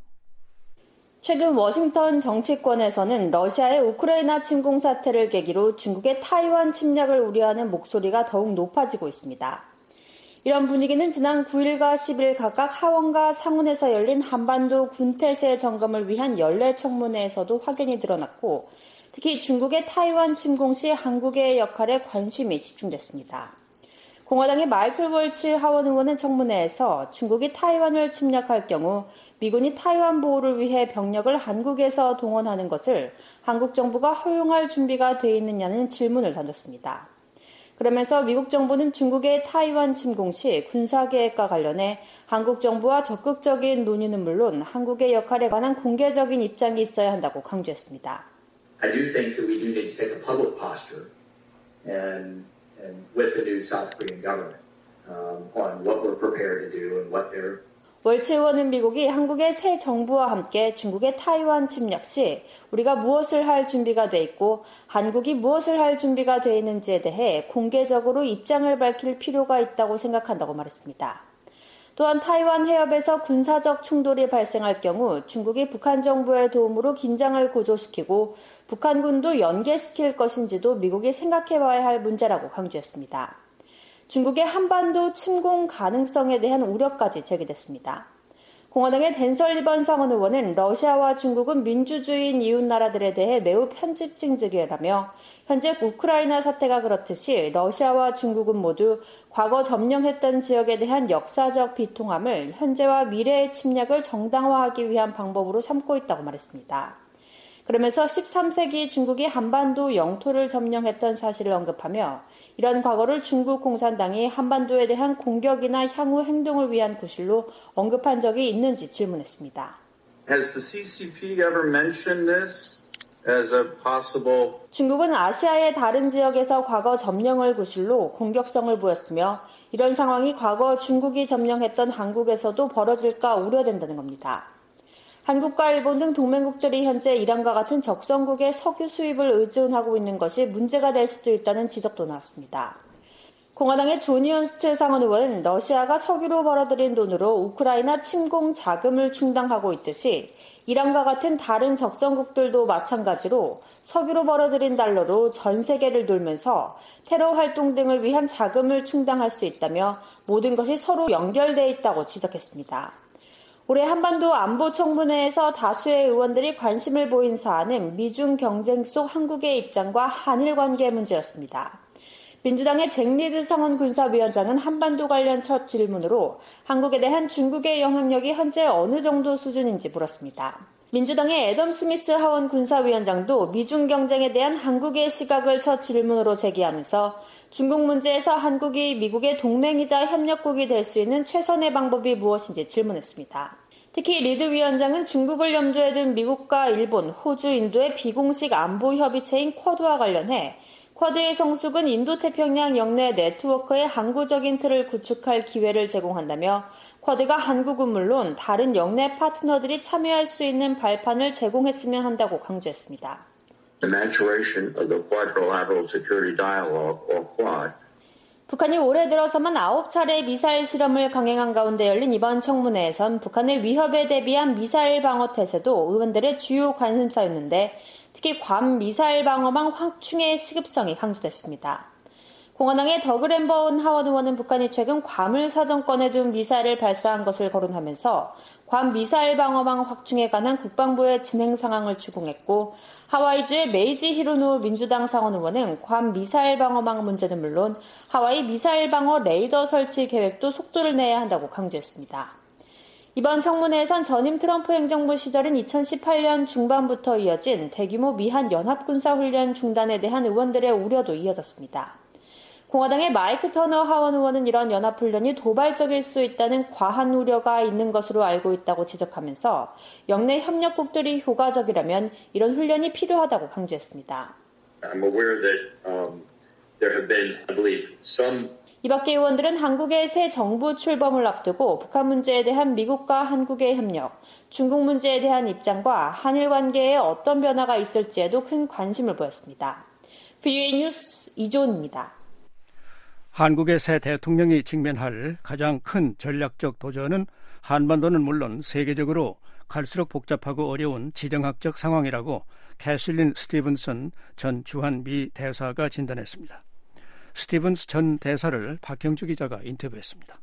최근 워싱턴 정치권에서는 러시아의 우크라이나 침공 사태를 계기로 중국의 타이완 침략을 우려하는 목소리가 더욱 높아지고 있습니다. 이런 분위기는 지난 9일과 10일 각각 하원과 상원에서 열린 한반도 군태세 점검을 위한 연례 청문회에서도 확연히 드러났고 특히 중국의 타이완 침공 시 한국의 역할에 관심이 집중됐습니다. 공화당의 마이클 월츠 하원 의원은 청문회에서 중국이 타이완을 침략할 경우 미군이 타이완 보호를 위해 병력을 한국에서 동원하는 것을 한국 정부가 허용할 준비가 돼 있느냐는 질문을 던졌습니다. 그러면서 미국 정부는 중국의 타이완 침공 시 군사계획과 관련해 한국 정부와 적극적인 논의는 물론 한국의 역할에 관한 공개적인 입장이 있어야 한다고 강조했습니다. I do think that we do need to take a public posture and with the new South Korean government on what we're prepared to do and what they're 월츠 의원은 미국이 한국의 새 정부와 함께 중국의 타이완 침략 시 우리가 무엇을 할 준비가 돼 있고 한국이 무엇을 할 준비가 돼 있는지에 대해 공개적으로 입장을 밝힐 필요가 있다고 생각한다고 말했습니다. 또한 타이완 해협에서 군사적 충돌이 발생할 경우 중국이 북한 정부의 도움으로 긴장을 고조시키고 북한군도 연계시킬 것인지도 미국이 생각해봐야 할 문제라고 강조했습니다. 중국의 한반도 침공 가능성에 대한 우려까지 제기됐습니다. 공화당의 댄 설리번 상원 의원은 러시아와 중국은 민주주의인 이웃나라들에 대해 매우 편집증적이라며 현재 우크라이나 사태가 그렇듯이 러시아와 중국은 모두 과거 점령했던 지역에 대한 역사적 비통함을 현재와 미래의 침략을 정당화하기 위한 방법으로 삼고 있다고 말했습니다. 그러면서 13세기 중국이 한반도 영토를 점령했던 사실을 언급하며 이런 과거를 중국 공산당이 한반도에 대한 공격이나 향후 행동을 위한 구실로 언급한 적이 있는지 질문했습니다. Has the CCP ever mentioned this as a possible... 중국은 아시아의 다른 지역에서 과거 점령을 구실로 공격성을 보였으며 이런 상황이 과거 중국이 점령했던 한국에서도 벌어질까 우려된다는 겁니다. 한국과 일본 등 동맹국들이 현재 이란과 같은 적성국의 석유 수입을 의존하고 있는 것이 문제가 될 수도 있다는 지적도 나왔습니다. 공화당의 존 이언스트 상원 의원은 러시아가 석유로 벌어들인 돈으로 우크라이나 침공 자금을 충당하고 있듯이 이란과 같은 다른 적성국들도 마찬가지로 석유로 벌어들인 달러로 전 세계를 돌면서 테러 활동 등을 위한 자금을 충당할 수 있다며 모든 것이 서로 연결돼 있다고 지적했습니다. 올해 한반도 안보청문회에서 다수의 의원들이 관심을 보인 사안은 미중 경쟁 속 한국의 입장과 한일 관계 문제였습니다. 민주당의 잭 리드 상원 군사위원장은 한반도 관련 첫 질문으로 한국에 대한 중국의 영향력이 현재 어느 정도 수준인지 물었습니다. 민주당의 애덤 스미스 하원 군사위원장도 미중 경쟁에 대한 한국의 시각을 첫 질문으로 제기하면서 중국 문제에서 한국이 미국의 동맹이자 협력국이 될 수 있는 최선의 방법이 무엇인지 질문했습니다. 특히 리드 위원장은 중국을 염두에 둔 미국과 일본, 호주, 인도의 비공식 안보협의체인 쿼드와 관련해 쿼드의 성숙은 인도태평양 영내 네트워크의 항구적인 틀을 구축할 기회를 제공한다며 쿼드가 한국은 물론 다른 영내 파트너들이 참여할 수 있는 발판을 제공했으면 한다고 강조했습니다. The maturation of the Quadrilateral Security Dialogue, or Quad. 북한이 올해 들어서만 9차례 미사일 실험을 강행한 가운데 열린 이번 청문회에선 북한의 위협에 대비한 미사일 방어 태세도 의원들의 주요 관심사였는데 특히 괌 미사일 방어망 확충의 시급성이 강조됐습니다. 공화당의 더그 램버온 하원 의원은 북한이 최근 괌을 사정권에 둔 미사일을 발사한 것을 거론하면서 괌 미사일 방어망 확충에 관한 국방부의 진행 상황을 추궁했고 하와이주의 메이지 히로노 민주당 상원 의원은 괌 미사일 방어망 문제는 물론 하와이 미사일 방어 레이더 설치 계획도 속도를 내야 한다고 강조했습니다. 이번 청문회에선 전임 트럼프 행정부 시절인 2018년 중반부터 이어진 대규모 미한 연합군사훈련 중단에 대한 의원들의 우려도 이어졌습니다. 공화당의 마이크 터너 하원 의원은 이런 연합훈련이 도발적일 수 있다는 과한 우려가 있는 것으로 알고 있다고 지적하면서 영내 협력국들이 효과적이라면 이런 훈련이 필요하다고 강조했습니다. I'm aware that there have been, I believe, some 이 밖에 의원들은 한국의 새 정부 출범을 앞두고 북한 문제에 대한 미국과 한국의 협력, 중국 문제에 대한 입장과 한일 관계에 어떤 변화가 있을지에도 큰 관심을 보였습니다. VOA 뉴스 이조은입니다. 한국의 새 대통령이 직면할 가장 큰 전략적 도전은 한반도는 물론 세계적으로 갈수록 복잡하고 어려운 지정학적 상황이라고 캐슬린 스티븐슨 전 주한 미 대사가 진단했습니다. 스티븐스 전 대사를 박형주 기자가 인터뷰했습니다.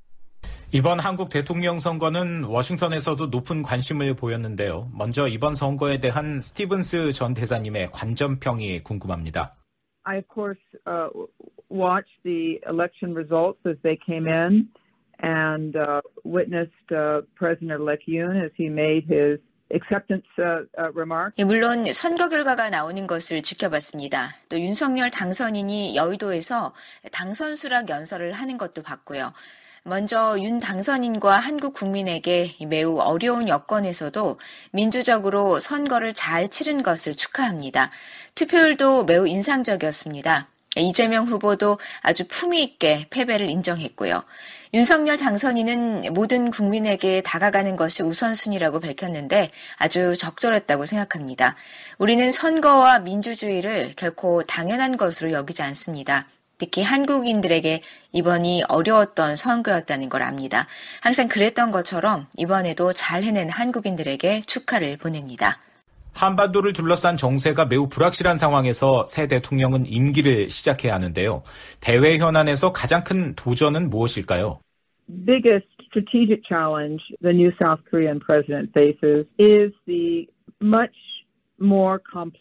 이번 한국 대통령 선거는 워싱턴에서도 높은 관심을 보였는데요. 먼저 이번 선거에 대한 스티븐스 전 대사님의 관전평이 궁금합니다. I, of course, watched the election results as they came in and witnessed President-elect Yoon as he made his acceptance remark. 물론 선거 결과가 나오는 것을 지켜봤습니다. 또 윤석열 당선인이 여의도에서 당선 수락 연설을 하는 것도 봤고요. 먼저 윤 당선인과 한국 국민에게 매우 어려운 여건에서도 민주적으로 선거를 잘 치른 것을 축하합니다. 투표율도 매우 인상적이었습니다. 이재명 후보도 아주 품위 있게 패배를 인정했고요. 윤석열 당선인은 모든 국민에게 다가가는 것이 우선순위라고 밝혔는데 아주 적절했다고 생각합니다. 우리는 선거와 민주주의를 결코 당연한 것으로 여기지 않습니다. 특히 한국인들에게 이번이 어려웠던 선거였다는 걸 압니다. 항상 그랬던 것처럼 이번에도 잘 해낸 한국인들에게 축하를 보냅니다. 한반도를 둘러싼 정세가 매우 불확실한 상황에서 새 대통령은 임기를 시작해야 하는데요. 대외 현안에서 가장 큰 도전은 무엇일까요? Biggest strategic challenge the new South Korean president faces is the much more complex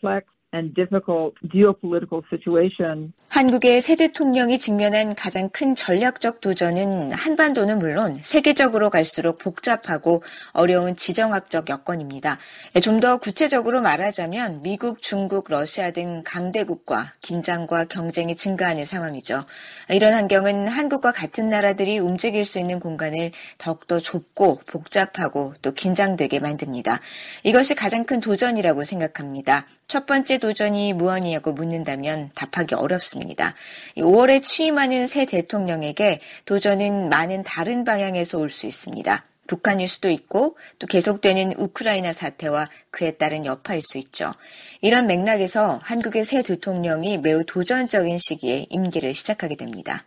and difficult geopolitical situation. 한국의 새 대통령이 직면한 가장 큰 전략적 도전은 한반도는 물론 세계적으로 갈수록 복잡하고 어려운 지정학적 여건입니다. 좀 더 구체적으로 말하자면 미국, 중국, 러시아 등 강대국과 긴장과 경쟁이 증가하는 상황이죠. 이런 환경은 한국과 같은 나라들이 움직일 수 있는 공간을 더욱더 좁고 복잡하고 또 긴장되게 만듭니다. 이것이 가장 큰 도전이라고 생각합니다. 첫 번째 도전이 무엇이냐고 묻는다면 답하기 어렵습니다. 5월에 취임하는 새 대통령에게 도전은 많은 다른 방향에서 올 수 있습니다. 북한일 수도 있고 또 계속되는 우크라이나 사태와 그에 따른 여파일 수 있죠. 이런 맥락에서 한국의 새 대통령이 매우 도전적인 시기에 임기를 시작하게 됩니다.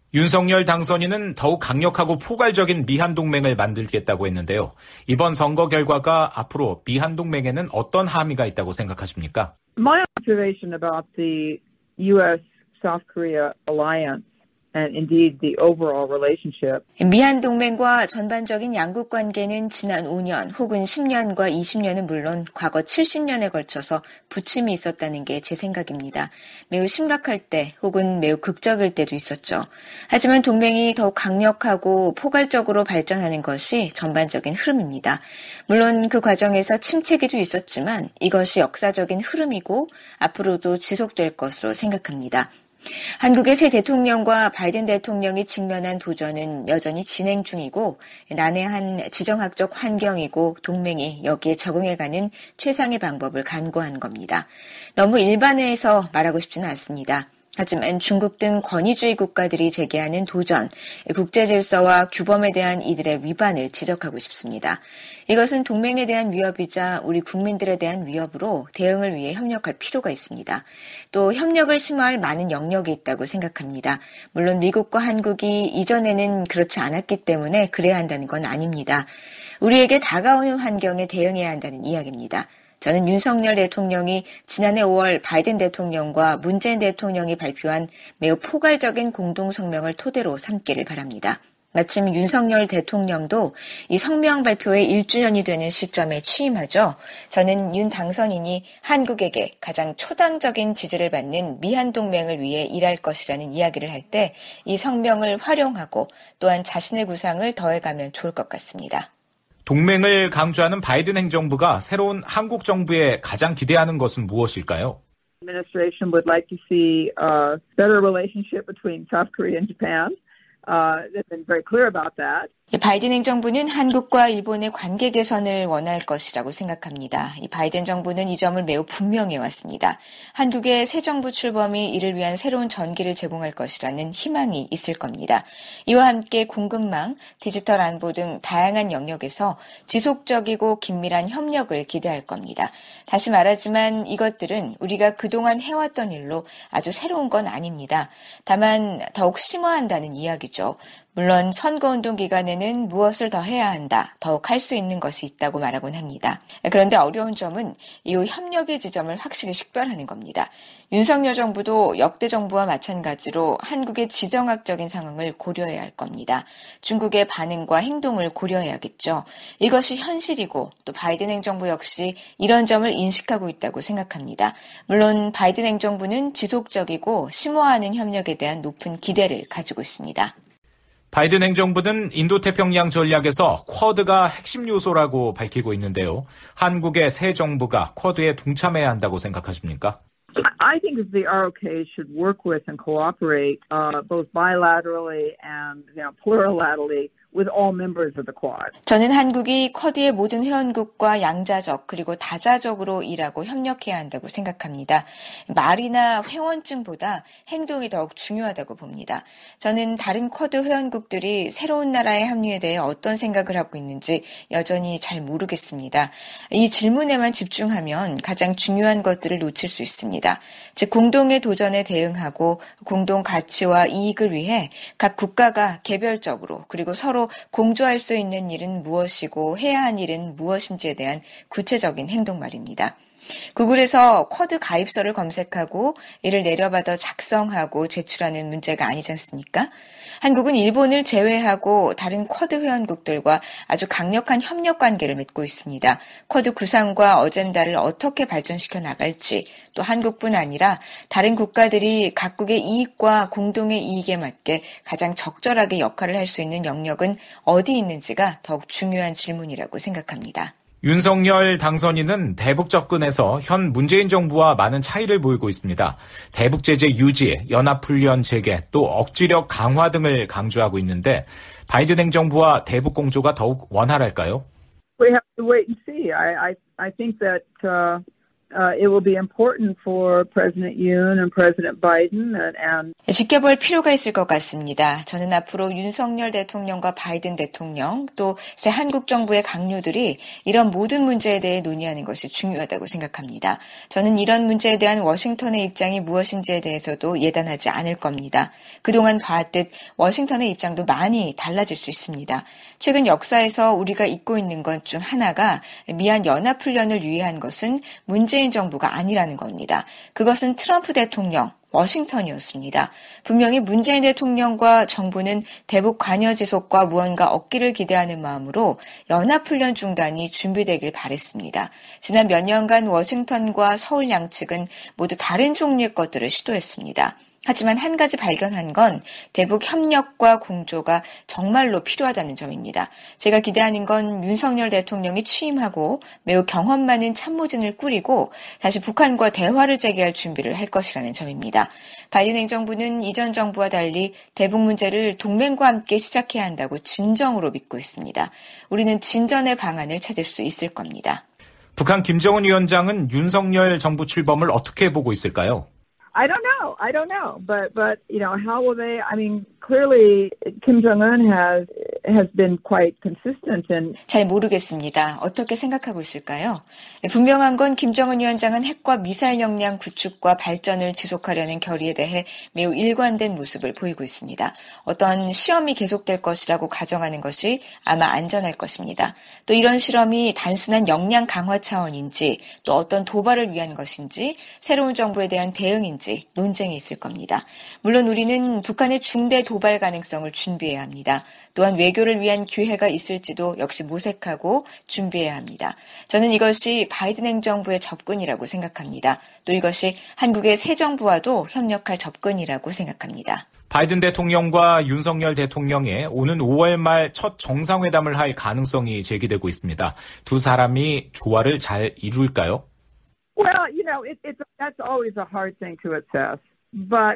윤석열 당선인은 더욱 강력하고 포괄적인 미한동맹을 만들겠다고 했는데요. 이번 선거 결과가 앞으로 미한동맹에는 어떤 함의가 있다고 생각하십니까? My observation about the U.S.-South Korea alliance and indeed the overall relationship. 미한동맹과 전반적인 양국 관계는 지난 5년 혹은 10년과 20년은 물론 과거 70년에 걸쳐서 부침이 있었다는 게 제 생각입니다. 매우 심각할 때 혹은 매우 극적일 때도 있었죠. 하지만 동맹이 더욱 강력하고 포괄적으로 발전하는 것이 전반적인 흐름입니다. 물론 그 과정에서 침체기도 있었지만 이것이 역사적인 흐름이고 앞으로도 지속될 것으로 생각합니다. 한국의 새 대통령과 바이든 대통령이 직면한 도전은 여전히 진행 중이고 난해한 지정학적 환경이고 동맹이 여기에 적응해가는 최상의 방법을 간구한 겁니다. 너무 일반화해서 말하고 싶지는 않습니다. 하지만 중국 등 권위주의 국가들이 제기하는 도전, 국제 질서와 규범에 대한 이들의 위반을 지적하고 싶습니다. 이것은 동맹에 대한 위협이자 우리 국민들에 대한 위협으로 대응을 위해 협력할 필요가 있습니다. 또 협력을 심화할 많은 영역이 있다고 생각합니다. 물론 미국과 한국이 이전에는 그렇지 않았기 때문에 그래야 한다는 건 아닙니다. 우리에게 다가오는 환경에 대응해야 한다는 이야기입니다. 저는 윤석열 대통령이 지난해 5월 바이든 대통령과 문재인 대통령이 발표한 매우 포괄적인 공동성명을 토대로 삼기를 바랍니다. 마침 윤석열 대통령도 이 성명 발표의 1주년이 되는 시점에 취임하죠. 저는 윤 당선인이 한국에게 가장 초당적인 지지를 받는 미한동맹을 위해 일할 것이라는 이야기를 할 때 이 성명을 활용하고 또한 자신의 구상을 더해가면 좋을 것 같습니다. 동맹을 강조하는 바이든 행정부가 새로운 한국 정부에 가장 기대하는 것은 무엇일까요? Administration would like to see a better relationship between South Korea and Japan. They've been very clear about that. 바이든 행정부는 한국과 일본의 관계 개선을 원할 것이라고 생각합니다. 이 바이든 정부는 이 점을 매우 분명히 해왔습니다. 한국의 새 정부 출범이 이를 위한 새로운 전기를 제공할 것이라는 희망이 있을 겁니다. 이와 함께 공급망, 디지털 안보 등 다양한 영역에서 지속적이고 긴밀한 협력을 기대할 겁니다. 다시 말하지만 이것들은 우리가 그동안 해왔던 일로 아주 새로운 건 아닙니다. 다만 더욱 심화한다는 이야기죠. 물론 선거운동 기간에는 무엇을 더 해야 한다, 더욱 할 수 있는 것이 있다고 말하곤 합니다. 그런데 어려운 점은 이후 협력의 지점을 확실히 식별하는 겁니다. 윤석열 정부도 역대 정부와 마찬가지로 한국의 지정학적인 상황을 고려해야 할 겁니다. 중국의 반응과 행동을 고려해야겠죠. 이것이 현실이고 또 바이든 행정부 역시 이런 점을 인식하고 있다고 생각합니다. 물론 바이든 행정부는 지속적이고 심화하는 협력에 대한 높은 기대를 가지고 있습니다. 바이든 행정부는 인도태평양 전략에서 쿼드가 핵심 요소라고 밝히고 있는데요. 한국의 새 정부가 쿼드에 동참해야 한다고 생각하십니까? I think that the ROK should work with and cooperate both bilaterally and plurilaterally with all members of the Quad. 저는 한국이 쿼드의 모든 회원국과 양자적 그리고 다자적으로 일하고 협력해야 한다고 생각합니다. 말이나 회원증보다 행동이 더욱 중요하다고 봅니다. 저는 다른 쿼드 회원국들이 새로운 나라의 합류에 대해 어떤 생각을 하고 있는지 여전히 잘 모르겠습니다. 이 질문에만 집중하면 가장 중요한 것들을 놓칠 수 있습니다. 즉 공동의 도전에 대응하고 공동 가치와 이익을 위해 각 국가가 개별적으로 그리고 서로 공조할 수 있는 일은 무엇이고 해야 한 일은 무엇인지에 대한 구체적인 행동 말입니다. 구글에서 쿼드 가입서를 검색하고 이를 내려받아 작성하고 제출하는 문제가 아니지 않습니까? 한국은 일본을 제외하고 다른 쿼드 회원국들과 아주 강력한 협력 관계를 맺고 있습니다. 쿼드 구상과 어젠다를 어떻게 발전시켜 나갈지, 또 한국뿐 아니라 다른 국가들이 각국의 이익과 공동의 이익에 맞게 가장 적절하게 역할을 할 수 있는 영역은 어디 있는지가 더욱 중요한 질문이라고 생각합니다. 윤석열 당선인은 대북 접근에서 현 문재인 정부와 많은 차이를 보이고 있습니다. 대북 제재 유지, 연합훈련 재개, 또 억지력 강화 등을 강조하고 있는데 바이든 행정부와 대북 공조가 더욱 원활할까요? We have to wait and see. I think that it will be important for President Yoon and President Biden and 지켜볼 필요가 있을 것 같습니다. 저는 앞으로 윤석열 대통령과 바이든 대통령 또 새 한국 정부의 강요들이 이런 모든 문제에 대해 논의하는 것이 중요하다고 생각합니다. 저는 이런 문제에 대한 워싱턴의 입장이 무엇인지에 대해서도 예단하지 않을 겁니다. 그동안 봤듯 워싱턴의 입장도 많이 달라질 수 있습니다. 최근 역사에서 우리가 잊고 있는 것 중 하나가 미한 연합훈련을 위한 것은 문재인 정부가 아니라는 겁니다. 그것은 트럼프 대통령, 워싱턴이었습니다. 분명히 문재인 대통령과 정부는 대북 관여 지속과 무언가 얻기를 기대하는 마음으로 연합훈련 중단이 준비되길 바랬습니다. 지난 몇 년간 워싱턴과 서울 양측은 모두 다른 종류의 것들을 시도했습니다. 하지만 한 가지 발견한 건 대북 협력과 공조가 정말로 필요하다는 점입니다. 제가 기대하는 건 윤석열 대통령이 취임하고 매우 경험 많은 참모진을 꾸리고 다시 북한과 대화를 재개할 준비를 할 것이라는 점입니다. 바이든 행정부는 이전 정부와 달리 대북 문제를 동맹과 함께 시작해야 한다고 진정으로 믿고 있습니다. 우리는 진전의 방안을 찾을 수 있을 겁니다. 북한 김정은 위원장은 윤석열 정부 출범을 어떻게 보고 있을까요? I don't know. But how will they? I mean, clearly Kim Jong-un has been quite consistent in. 잘 모르겠습니다. 어떻게 생각하고 있을까요? 분명한 건 김정은 위원장은 핵과 미사일 역량 구축과 발전을 지속하려는 결의에 대해 매우 일관된 모습을 보이고 있습니다. 어떤 시험이 계속될 것이라고 가정하는 것이 아마 안전할 것입니다. 또 이런 실험이 단순한 역량 강화 차원인지 또 어떤 도발을 위한 것인지 새로운 정부에 대한 대응인지 논쟁이 있을 겁니다. 물론 우리는 북한의 중대 도발 가능성을 준비해야 합니다. 또한 외교를 위한 기회가 있을지도 역시 모색하고 준비해야 합니다. 저는 이것이 바이든 행정부의 접근이라고 생각합니다. 또 이것이 한국의 새 정부와도 협력할 접근이라고 생각합니다. 바이든 대통령과 윤석열 대통령의 오는 5월 말 첫 정상회담을 할 가능성이 제기되고 있습니다. 두 사람이 조화를 잘 이룰까요? Well, that's always a hard thing to assess. But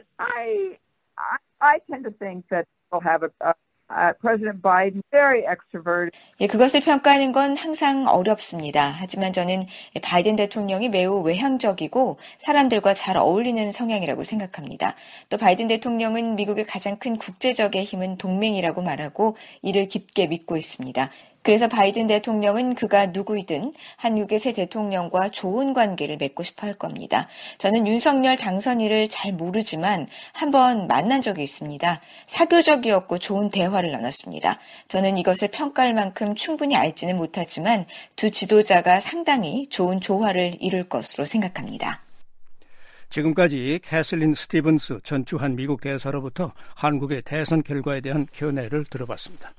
I tend to think that we'll have President Biden very extroverted. 그것을 평가하는 건 항상 어렵습니다. 하지만 저는 바이든 대통령이 매우 외향적이고 사람들과 잘 어울리는 성향이라고 생각합니다. 또 바이든 대통령은 미국의 가장 큰 국제적의 힘은 동맹이라고 말하고 이를 깊게 믿고 있습니다. 그래서 바이든 대통령은 그가 누구이든 한국의 새 대통령과 좋은 관계를 맺고 싶어 할 겁니다. 저는 윤석열 당선인을 잘 모르지만 한번 만난 적이 있습니다. 사교적이었고 좋은 대화를 나눴습니다. 저는 이것을 평가할 만큼 충분히 알지는 못하지만 두 지도자가 상당히 좋은 조화를 이룰 것으로 생각합니다. 지금까지 캐슬린 스티븐스 전 주한 미국 대사로부터 한국의 대선 결과에 대한 견해를 들어봤습니다.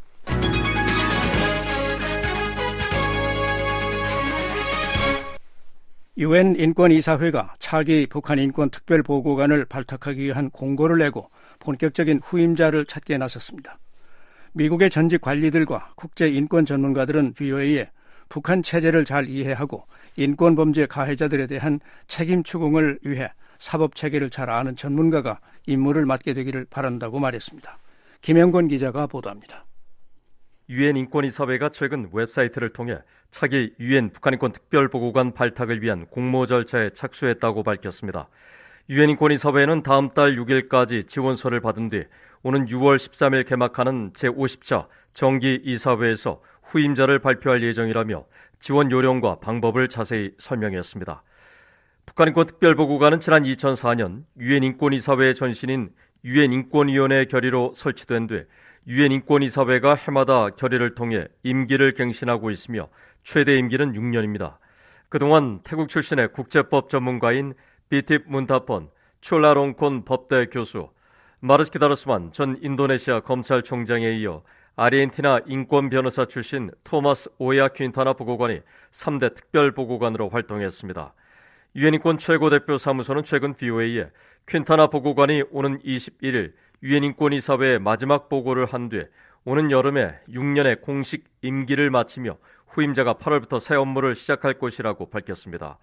UN 인권이사회가 차기 북한 인권특별보고관을 발탁하기 위한 공고를 내고 본격적인 후임자를 찾기에 나섰습니다. 미국의 전직 관리들과 국제인권 전문가들은 VOA에 북한 체제를 잘 이해하고 인권범죄 가해자들에 대한 책임 추궁을 위해 사법체계를 잘 아는 전문가가 임무를 맡게 되기를 바란다고 말했습니다. 김영권 기자가 보도합니다. UN 인권이사회가 최근 웹사이트를 통해 차기 UN 북한인권 특별보고관 발탁을 위한 공모 절차에 착수했다고 밝혔습니다. UN 인권이사회는 다음 달 6일까지 지원서를 받은 뒤 오는 6월 13일 개막하는 제50차 정기이사회에서 후임자를 발표할 예정이라며 지원 요령과 방법을 자세히 설명했습니다. 북한인권 특별보고관은 지난 2004년 UN 인권이사회의 전신인 UN 인권위원회 결의로 설치된 뒤 UN 인권이사회가 해마다 결의를 통해 임기를 갱신하고 있으며 최대 임기는 6년입니다. 그동안 태국 출신의 국제법 전문가인 비팁 문타폰 출라롱콘 법대 교수, 마르스키 다르스만 전 인도네시아 검찰총장에 이어 아르헨티나 인권 변호사 출신 토마스 오야 퀸타나 보고관이 3대 특별 보고관으로 활동했습니다. 유엔 인권 최고대표 사무소는 최근 VOA에 퀸타나 보고관이 오는 21일 유엔 인권이사회에 마지막 보고를 한 뒤에 오는 여름에 6년의 공식 임기를 마치며 후임자가 8월부터 새 업무를 시작할 것이라고 밝혔습니다.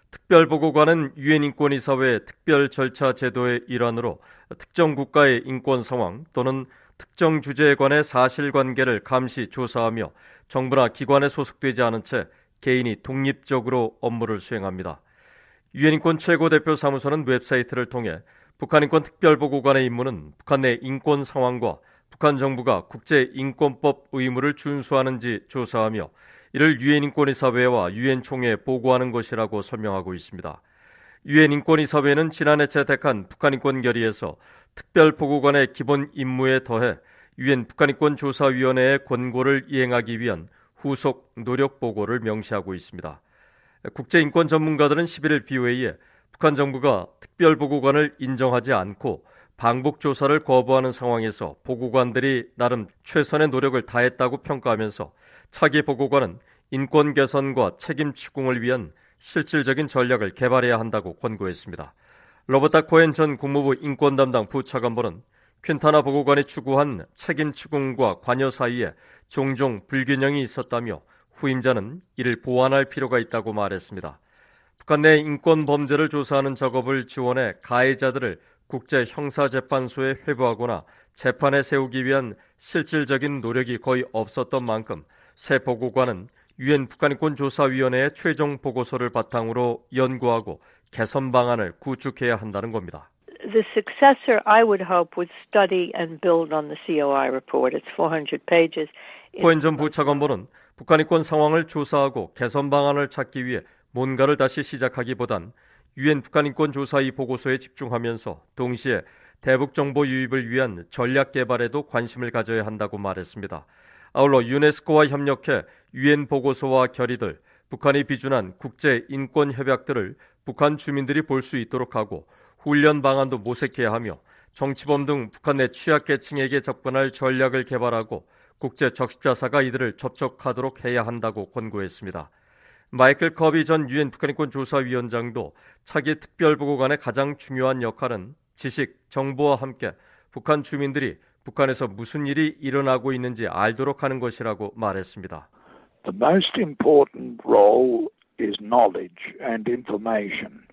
특별보고관은 유엔 인권이사회의 특별 절차 제도의 일환으로 특정 국가의 인권 상황 또는 특정 주제에 관해 사실관계를 감시 조사하며 정부나 기관에 소속되지 않은 채 개인이 독립적으로 업무를 수행합니다. 유엔 인권 최고대표 사무소는 웹사이트를 통해 북한 인권 특별보고관의 임무는 북한 내 인권 상황과 북한 정부가 국제인권법 의무를 준수하는지 조사하며 이를 유엔 인권이사회와 유엔 총회에 보고하는 것이라고 설명하고 있습니다. 유엔 인권이사회는 지난해 채택한 북한 인권 결의에서 특별보고관의 기본 임무에 더해 유엔 북한인권조사위원회의 권고를 이행하기 위한 후속 노력 보고를 명시하고 있습니다. 국제인권 전문가들은 11일 VOA에 북한 정부가 특별보고관을 인정하지 않고 방북조사를 거부하는 상황에서 보고관들이 나름 최선의 노력을 다했다고 평가하면서 차기 보고관은 인권 개선과 책임 추궁을 위한 실질적인 전략을 개발해야 한다고 권고했습니다. 로버타 코엔 전 국무부 인권 담당 부차관보는 퀸타나 보고관이 추구한 책임 추궁과 관여 사이에 종종 불균형이 있었다며 후임자는 이를 보완할 필요가 있다고 말했습니다. 북한 내 인권 범죄를 조사하는 작업을 지원해 가해자들을 국제형사재판소에 회부하거나 재판에 세우기 위한 실질적인 노력이 거의 없었던 만큼 새 보고관은 유엔 북한인권조사위원회의 최종 보고서를 바탕으로 연구하고 개선 방안을 구축해야 한다는 겁니다. The successor, I would hope, would study and build on the COI report. It's 400 pages. 코엔 전 부차관보는 북한인권 상황을 조사하고 개선 방안을 찾기 위해 뭔가를 다시 시작하기보단 유엔 북한인권조사위 보고서에 집중하면서 동시에 대북 정보 유입을 위한 전략 개발에도 관심을 가져야 한다고 말했습니다. 아울러 유네스코와 협력해 유엔 보고서와 결의들, 북한이 비준한 국제 인권 협약들을 북한 주민들이 볼 수 있도록 하고 훈련 방안도 모색해야 하며 정치범 등 북한 내 취약계층에게 접근할 전략을 개발하고 국제 적십자사가 이들을 접촉하도록 해야 한다고 권고했습니다. 마이클 커비 전 유엔 북한인권조사위원장도 차기 특별보고관의 가장 중요한 역할은 지식, 정보와 함께 북한 주민들이 북한에서 무슨 일이 일어나고 있는지 알도록 하는 것이라고 말했습니다. The most important role is knowledge and information.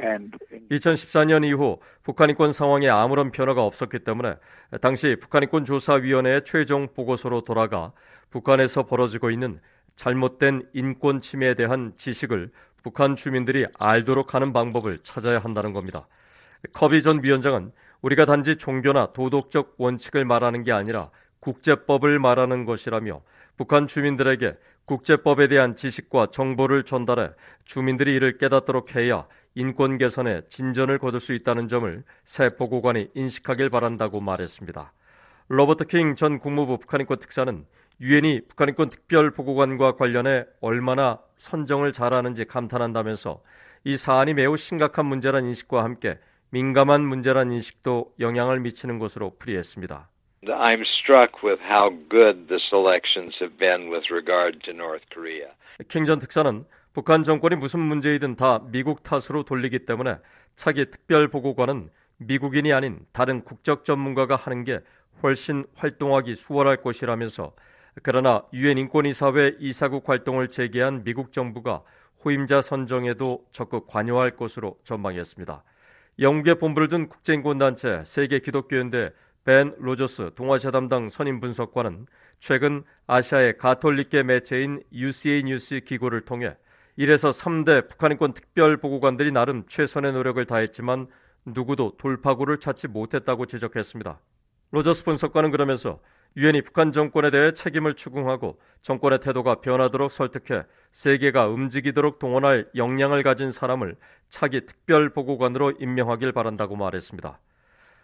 2014년 이후 북한인권 상황에 아무런 변화가 없었기 때문에 당시 북한인권조사위원회의 최종 보고서로 돌아가 북한에서 벌어지고 있는 잘못된 인권 침해에 대한 지식을 북한 주민들이 알도록 하는 방법을 찾아야 한다는 겁니다. 커비 전 위원장은 우리가 단지 종교나 도덕적 원칙을 말하는 게 아니라 국제법을 말하는 것이라며 북한 주민들에게 국제법에 대한 지식과 정보를 전달해 주민들이 이를 깨닫도록 해야 인권 개선에 진전을 거둘 수 있다는 점을 새 보고관이 인식하길 바란다고 말했습니다. 로버트 킹 전 국무부 북한인권 특사는 유엔이 북한인권 특별보고관과 관련해 얼마나 선정을 잘하는지 감탄한다면서 이 사안이 매우 심각한 문제란 인식과 함께 민감한 문제란 인식도 영향을 미치는 것으로 풀이했습니다. I'm struck with how good the selections have been with regard to North Korea. 킹 전 특사는 북한 정권이 무슨 문제이든 다 미국 탓으로 돌리기 때문에 차기 특별보고관은 미국인이 아닌 다른 국적 전문가가 하는 게 훨씬 활동하기 수월할 것이라면서 그러나 유엔 인권이사회 이사국 활동을 재개한 미국 정부가 후임자 선정에도 적극 관여할 것으로 전망했습니다. 영국에 본부를 둔 국제인권단체 세계기독교연대 벤 로저스 동아시아 담당 선임 분석관은 최근 아시아의 가톨릭계 매체인 UCA 뉴스 기고를 통해 1에서 3대 북한인권 특별보고관들이 나름 최선의 노력을 다했지만 누구도 돌파구를 찾지 못했다고 지적했습니다. 로저스 분석관은 그러면서 유엔이 북한 정권에 대해 책임을 추궁하고 정권의 태도가 변하도록 설득해 세계가 움직이도록 동원할 역량을 가진 사람을 차기 특별보고관으로 임명하길 바란다고 말했습니다.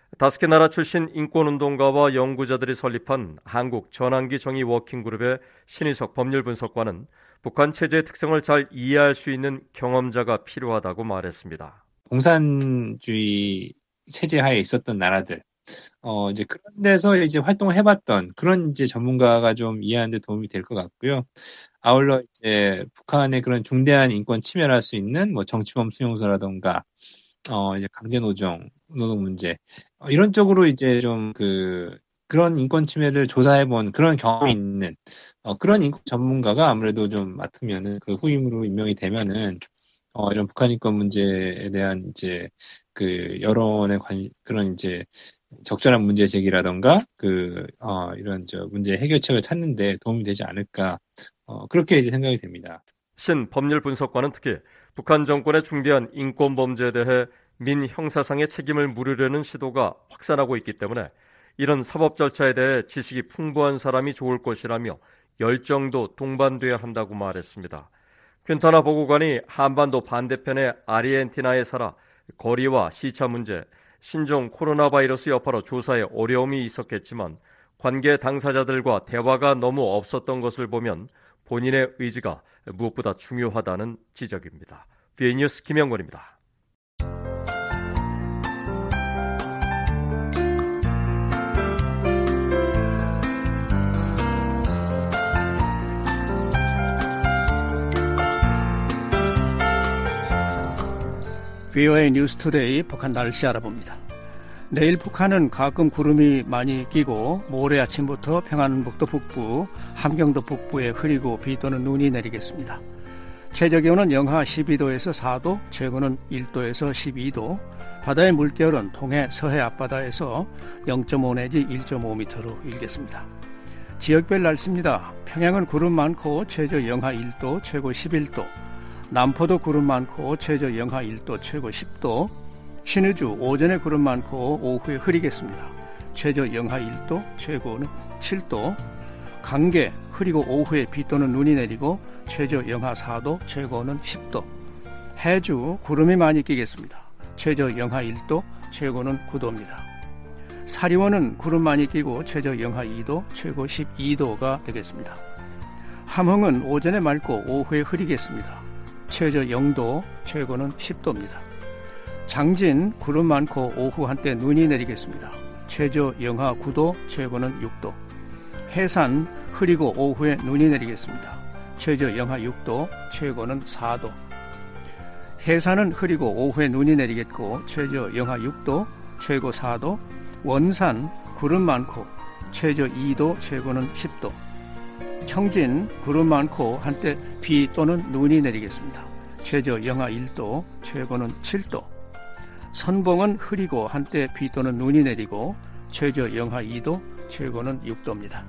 다섯 개 나라 출신 인권운동가와 연구자들이 설립한 한국 전환기 정의 워킹그룹의 신희석 법률분석관은 북한 체제의 특성을 잘 이해할 수 있는 경험자가 필요하다고 말했습니다. 공산주의 체제 하에 있었던 나라들, 이제 그런 데서 이제 활동을 해봤던 그런 이제 전문가가 좀 이해하는 데 도움이 될 것 같고요. 아울러 이제 북한의 그런 중대한 인권 침해를 할 수 있는 뭐 정치범 수용소라던가, 이제 강제노동, 노동 문제, 이런 쪽으로 이제 좀 그런 인권 침해를 조사해본 그런 경험이 있는, 그런 인권 전문가가 아무래도 좀 맡으면은 그 후임으로 임명이 되면은, 이런 북한 인권 문제에 대한 이제 여론의 그런 이제 적절한 문제 제기라던가 이런 문제 해결책을 찾는데 도움이 되지 않을까, 그렇게 이제 생각이 됩니다. 신 법률 분석관은 특히 북한 정권의 중대한 인권 범죄에 대해 민 형사상의 책임을 물으려는 시도가 확산하고 있기 때문에 이런 사법 절차에 대해 지식이 풍부한 사람이 좋을 것이라며 열정도 동반돼야 한다고 말했습니다. 퀸타나 보고관이 한반도 반대편의 아르헨티나에 살아 거리와 시차 문제, 신종 코로나 바이러스 여파로 조사에 어려움이 있었겠지만 관계 당사자들과 대화가 너무 없었던 것을 보면 본인의 의지가 무엇보다 중요하다는 지적입니다. BA 뉴스 김영권입니다. VOA 뉴스투데이 북한 날씨 알아봅니다. 내일 북한은 가끔 구름이 많이 끼고 모레 아침부터 평안북도 북부, 함경도 북부에 흐리고 비 또는 눈이 내리겠습니다. 최저기온은 영하 12도에서 4도, 최고는 1도에서 12도, 바다의 물결은 동해 서해 앞바다에서 0.5 내지 1.5m로 일겠습니다. 지역별 날씨입니다. 평양은 구름 많고 최저 영하 1도, 최고 11도, 남포도 구름 많고 최저 영하 1도, 최고 10도, 신의주 오전에 구름 많고 오후에 흐리겠습니다. 최저 영하 1도, 최고는 7도, 강계 흐리고 오후에 비 또는 눈이 내리고 최저 영하 4도, 최고는 10도, 해주 구름이 많이 끼겠습니다. 최저 영하 1도, 최고는 9도입니다. 사리원은 구름 많이 끼고 최저 영하 2도, 최고 12도가 되겠습니다. 함흥은 오전에 맑고 오후에 흐리겠습니다. 최저 0도, 최고는 10도입니다. 장진 구름 많고 오후 한때 눈이 내리겠습니다. 최저 영하 9도, 최고는 6도. 해산 흐리고 오후에 눈이 내리겠습니다. 최저 영하 6도, 최고는 4도. 해산은 흐리고 오후에 눈이 내리겠고 최저 영하 6도, 최고 4도. 원산 구름 많고 최저 2도, 최고는 10도. 청진 구름 많고 한때 비 또는 눈이 내리겠습니다. 최저 영하 1도, 최고는 7도. 선봉은 흐리고 한때 비 또는 눈이 내리고 최저 영하 2도, 최고는 6도입니다.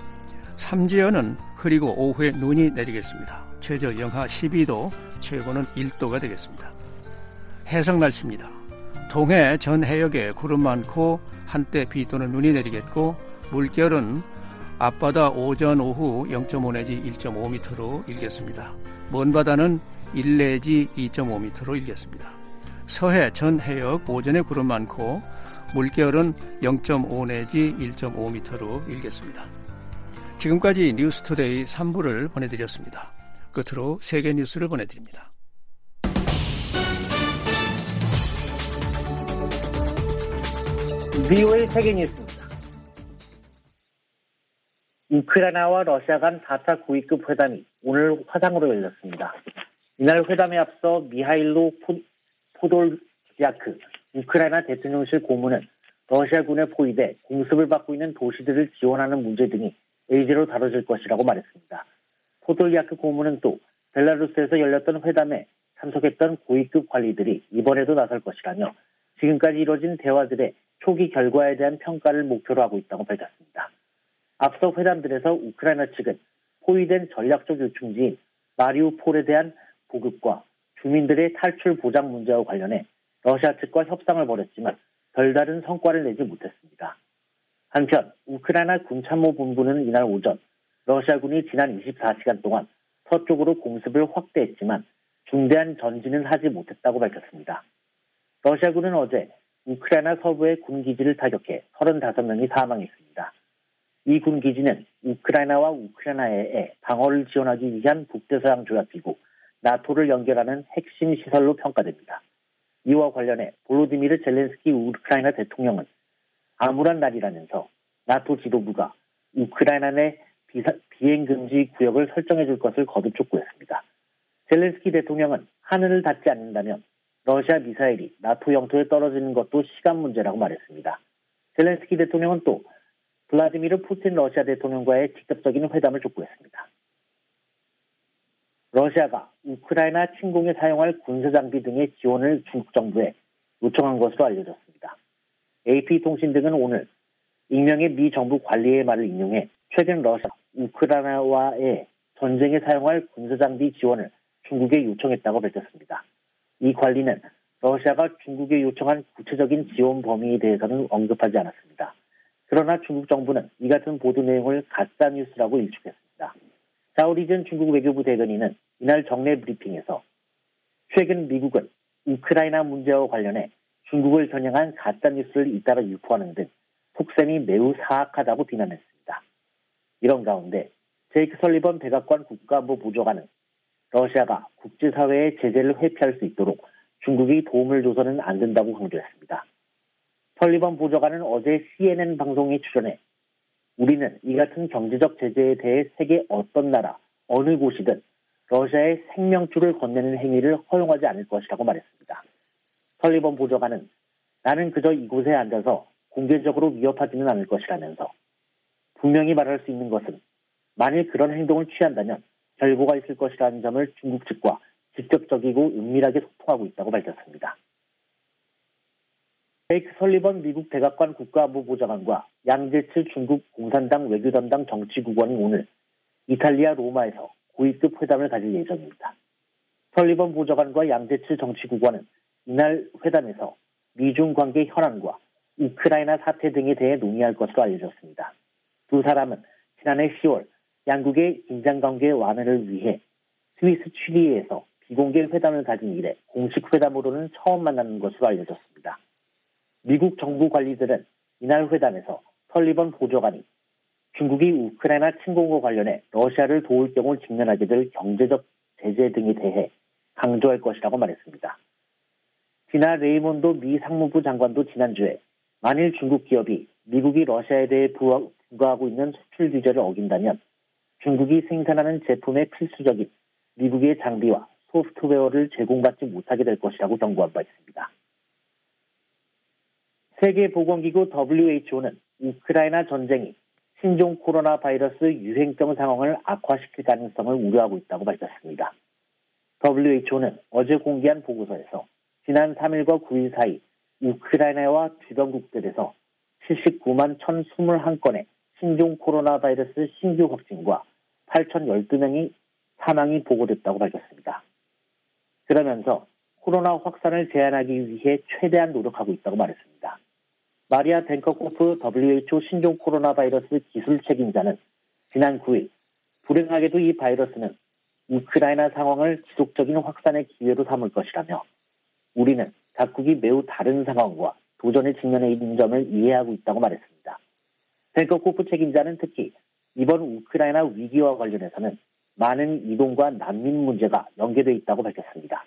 삼지연은 흐리고 오후에 눈이 내리겠습니다. 최저 영하 12도, 최고는 1도가 되겠습니다. 해석 날씨입니다. 동해 전 해역에 구름 많고 한때 비 또는 눈이 내리겠고 물결은 앞바다 오전 오후 0.5 내지 1.5m로 일겠습니다. 먼바다는 1 내지 2.5m로 일겠습니다. 서해 전 해역 오전에 구름 많고 물결은 0.5 내지 1.5m로 일겠습니다. 지금까지 뉴스투데이 3부를 보내드렸습니다. 끝으로 세계 뉴스를 보내드립니다. VOA 세계 뉴스입니다. 우크라이나와 러시아 간 4차 고위급 회담이 오늘 화상으로 열렸습니다. 이날 회담에 앞서 미하일로 포돌야크 우크라이나 대통령실 고문은 러시아군에 포위돼 공습을 받고 있는 도시들을 지원하는 문제 등이 의제로 다뤄질 것이라고 말했습니다. 포돌야크 고문은 또 벨라루스에서 열렸던 회담에 참석했던 고위급 관리들이 이번에도 나설 것이라며 지금까지 이뤄진 대화들의 초기 결과에 대한 평가를 목표로 하고 있다고 밝혔습니다. 앞서 회담들에서 우크라이나 측은 포위된 전략적 요충지인 마리우폴에 대한 보급과 주민들의 탈출 보장 문제와 관련해 러시아 측과 협상을 벌였지만 별다른 성과를 내지 못했습니다. 한편 우크라이나 군참모본부는 이날 오전 러시아군이 지난 24시간 동안 서쪽으로 공습을 확대했지만 중대한 전진은 하지 못했다고 밝혔습니다. 러시아군은 어제 우크라이나 서부의 군기지를 타격해 35명이 사망했습니다. 이 군기지는 우크라이나와 우크라이나의 방어를 지원하기 위한 북대서양 조약기구 나토를 연결하는 핵심 시설로 평가됩니다. 이와 관련해 볼로디미르 젤렌스키 우크라이나 대통령은 암울한 날이라면서 나토 지도부가 우크라이나 내 비행금지 구역을 설정해 줄 것을 거듭 촉구했습니다. 젤렌스키 대통령은 하늘을 닿지 않는다면 러시아 미사일이 나토 영토에 떨어지는 것도 시간 문제라고 말했습니다. 젤렌스키 대통령은 또 블라디미르 푸틴 러시아 대통령과의 직접적인 회담을 촉구했습니다. 러시아가 우크라이나 침공에 사용할 군사장비 등의 지원을 중국 정부에 요청한 것으로 알려졌습니다. AP통신 등은 오늘 익명의 미 정부 관리의 말을 인용해 최근 러시아, 우크라이나와의 전쟁에 사용할 군사장비 지원을 중국에 요청했다고 밝혔습니다. 이 관리는 러시아가 중국에 요청한 구체적인 지원 범위에 대해서는 언급하지 않았습니다. 그러나 중국 정부는 이 같은 보도 내용을 가짜뉴스라고 일축했습니다. 자오리전 중국 외교부 대변인은 이날 정례 브리핑에서 최근 미국은 우크라이나 문제와 관련해 중국을 겨냥한 가짜뉴스를 잇따라 유포하는 등 속셈이 매우 사악하다고 비난했습니다. 이런 가운데 제이크 설리번 백악관 국가안보 보좌관은 러시아가 국제사회의 제재를 회피할 수 있도록 중국이 도움을 줘서는 안 된다고 강조했습니다. 설리번 보좌관은 어제 CNN 방송에 출연해 우리는 이 같은 경제적 제재에 대해 세계 어떤 나라, 어느 곳이든 러시아의 생명줄을 건네는 행위를 허용하지 않을 것이라고 말했습니다. 설리번 보좌관은 나는 그저 이곳에 앉아서 공개적으로 위협하지는 않을 것이라면서 분명히 말할 수 있는 것은 만일 그런 행동을 취한다면 결과가 있을 것이라는 점을 중국 측과 직접적이고 은밀하게 소통하고 있다고 밝혔습니다. 제이크 설리번 미국 백악관 국가안보보좌관과 양제츠 중국 공산당 외교담당 정치국원이 오늘 이탈리아 로마에서 고위급 회담을 가질 예정입니다. 설리번 보좌관과 양제츠 정치국원은 이날 회담에서 미중 관계 현안과 우크라이나 사태 등에 대해 논의할 것으로 알려졌습니다. 두 사람은 지난해 10월 양국의 긴장관계 완화를 위해 스위스 취리히에서 비공개 회담을 가진 이래 공식 회담으로는 처음 만나는 것으로 알려졌습니다. 미국 정부 관리들은 이날 회담에서 설리번 보좌관이 중국이 우크라이나 침공과 관련해 러시아를 도울 경우 직면하게 될 경제적 제재 등에 대해 강조할 것이라고 말했습니다. 디나 레이몬도 미 상무부 장관도 지난주에 만일 중국 기업이 미국이 러시아에 대해 부과하고 있는 수출 규제를 어긴다면 중국이 생산하는 제품의 필수적인 미국의 장비와 소프트웨어를 제공받지 못하게 될 것이라고 경고한 바 있습니다. 세계보건기구 WHO는 우크라이나 전쟁이 신종 코로나 바이러스 유행병 상황을 악화시킬 가능성을 우려하고 있다고 밝혔습니다. WHO는 어제 공개한 보고서에서 지난 3일과 9일 사이 우크라이나와 주변국들에서 79만 1,021건의 신종 코로나 바이러스 신규 확진과 8,012명이 사망이 보고됐다고 밝혔습니다. 그러면서 코로나 확산을 제한하기 위해 최대한 노력하고 있다고 말했습니다. 마리아 벤커코프 WHO 신종 코로나 바이러스 기술 책임자는 지난 9일 불행하게도 이 바이러스는 우크라이나 상황을 지속적인 확산의 기회로 삼을 것이라며 우리는 각국이 매우 다른 상황과 도전에 직면해 있는 점을 이해하고 있다고 말했습니다. 벤커코프 책임자는 특히 이번 우크라이나 위기와 관련해서는 많은 이동과 난민 문제가 연계되어 있다고 밝혔습니다.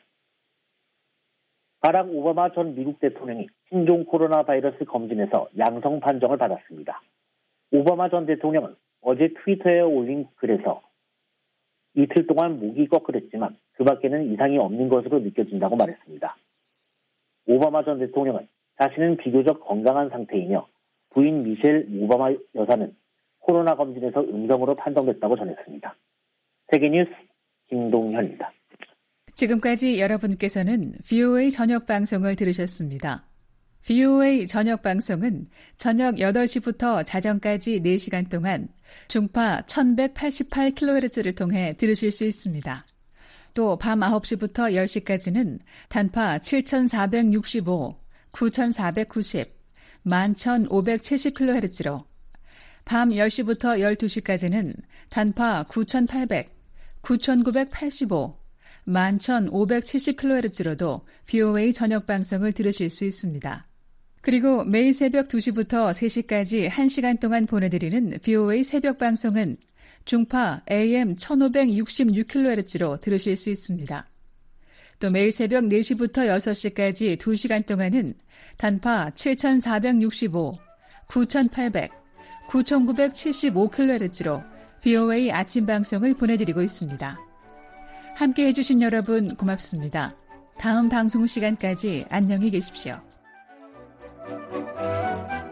바락 오바마 전 미국 대통령이 신종 코로나 바이러스 검진에서 양성 판정을 받았습니다. 오바마 전 대통령은 어제 트위터에 올린 글에서 이틀 동안 목이 꺼끌했지만 그 밖에는 이상이 없는 것으로 느껴진다고 말했습니다. 오바마 전 대통령은 자신은 비교적 건강한 상태이며 부인 미셸 오바마 여사는 코로나 검진에서 음성으로 판정됐다고 전했습니다. 세계뉴스 김동현입니다. 지금까지 여러분께서는 VOA 저녁 방송을 들으셨습니다. VOA 저녁 방송은 저녁 8시부터 자정까지 4시간 동안 중파 1188kHz를 통해 들으실 수 있습니다. 또 밤 9시부터 10시까지는 단파 7465, 9490, 11570kHz로 밤 10시부터 12시까지는 단파 9800, 9985, 11570kHz로도 VOA 저녁 방송을 들으실 수 있습니다. 그리고 매일 새벽 2시부터 3시까지 1시간 동안 보내드리는 VOA 새벽 방송은 중파 AM 1566kHz로 들으실 수 있습니다. 또 매일 새벽 4시부터 6시까지 2시간 동안은 단파 7465, 9800, 9975kHz로 VOA 아침 방송을 보내드리고 있습니다. 함께 해주신 여러분 고맙습니다. 다음 방송 시간까지 안녕히 계십시오.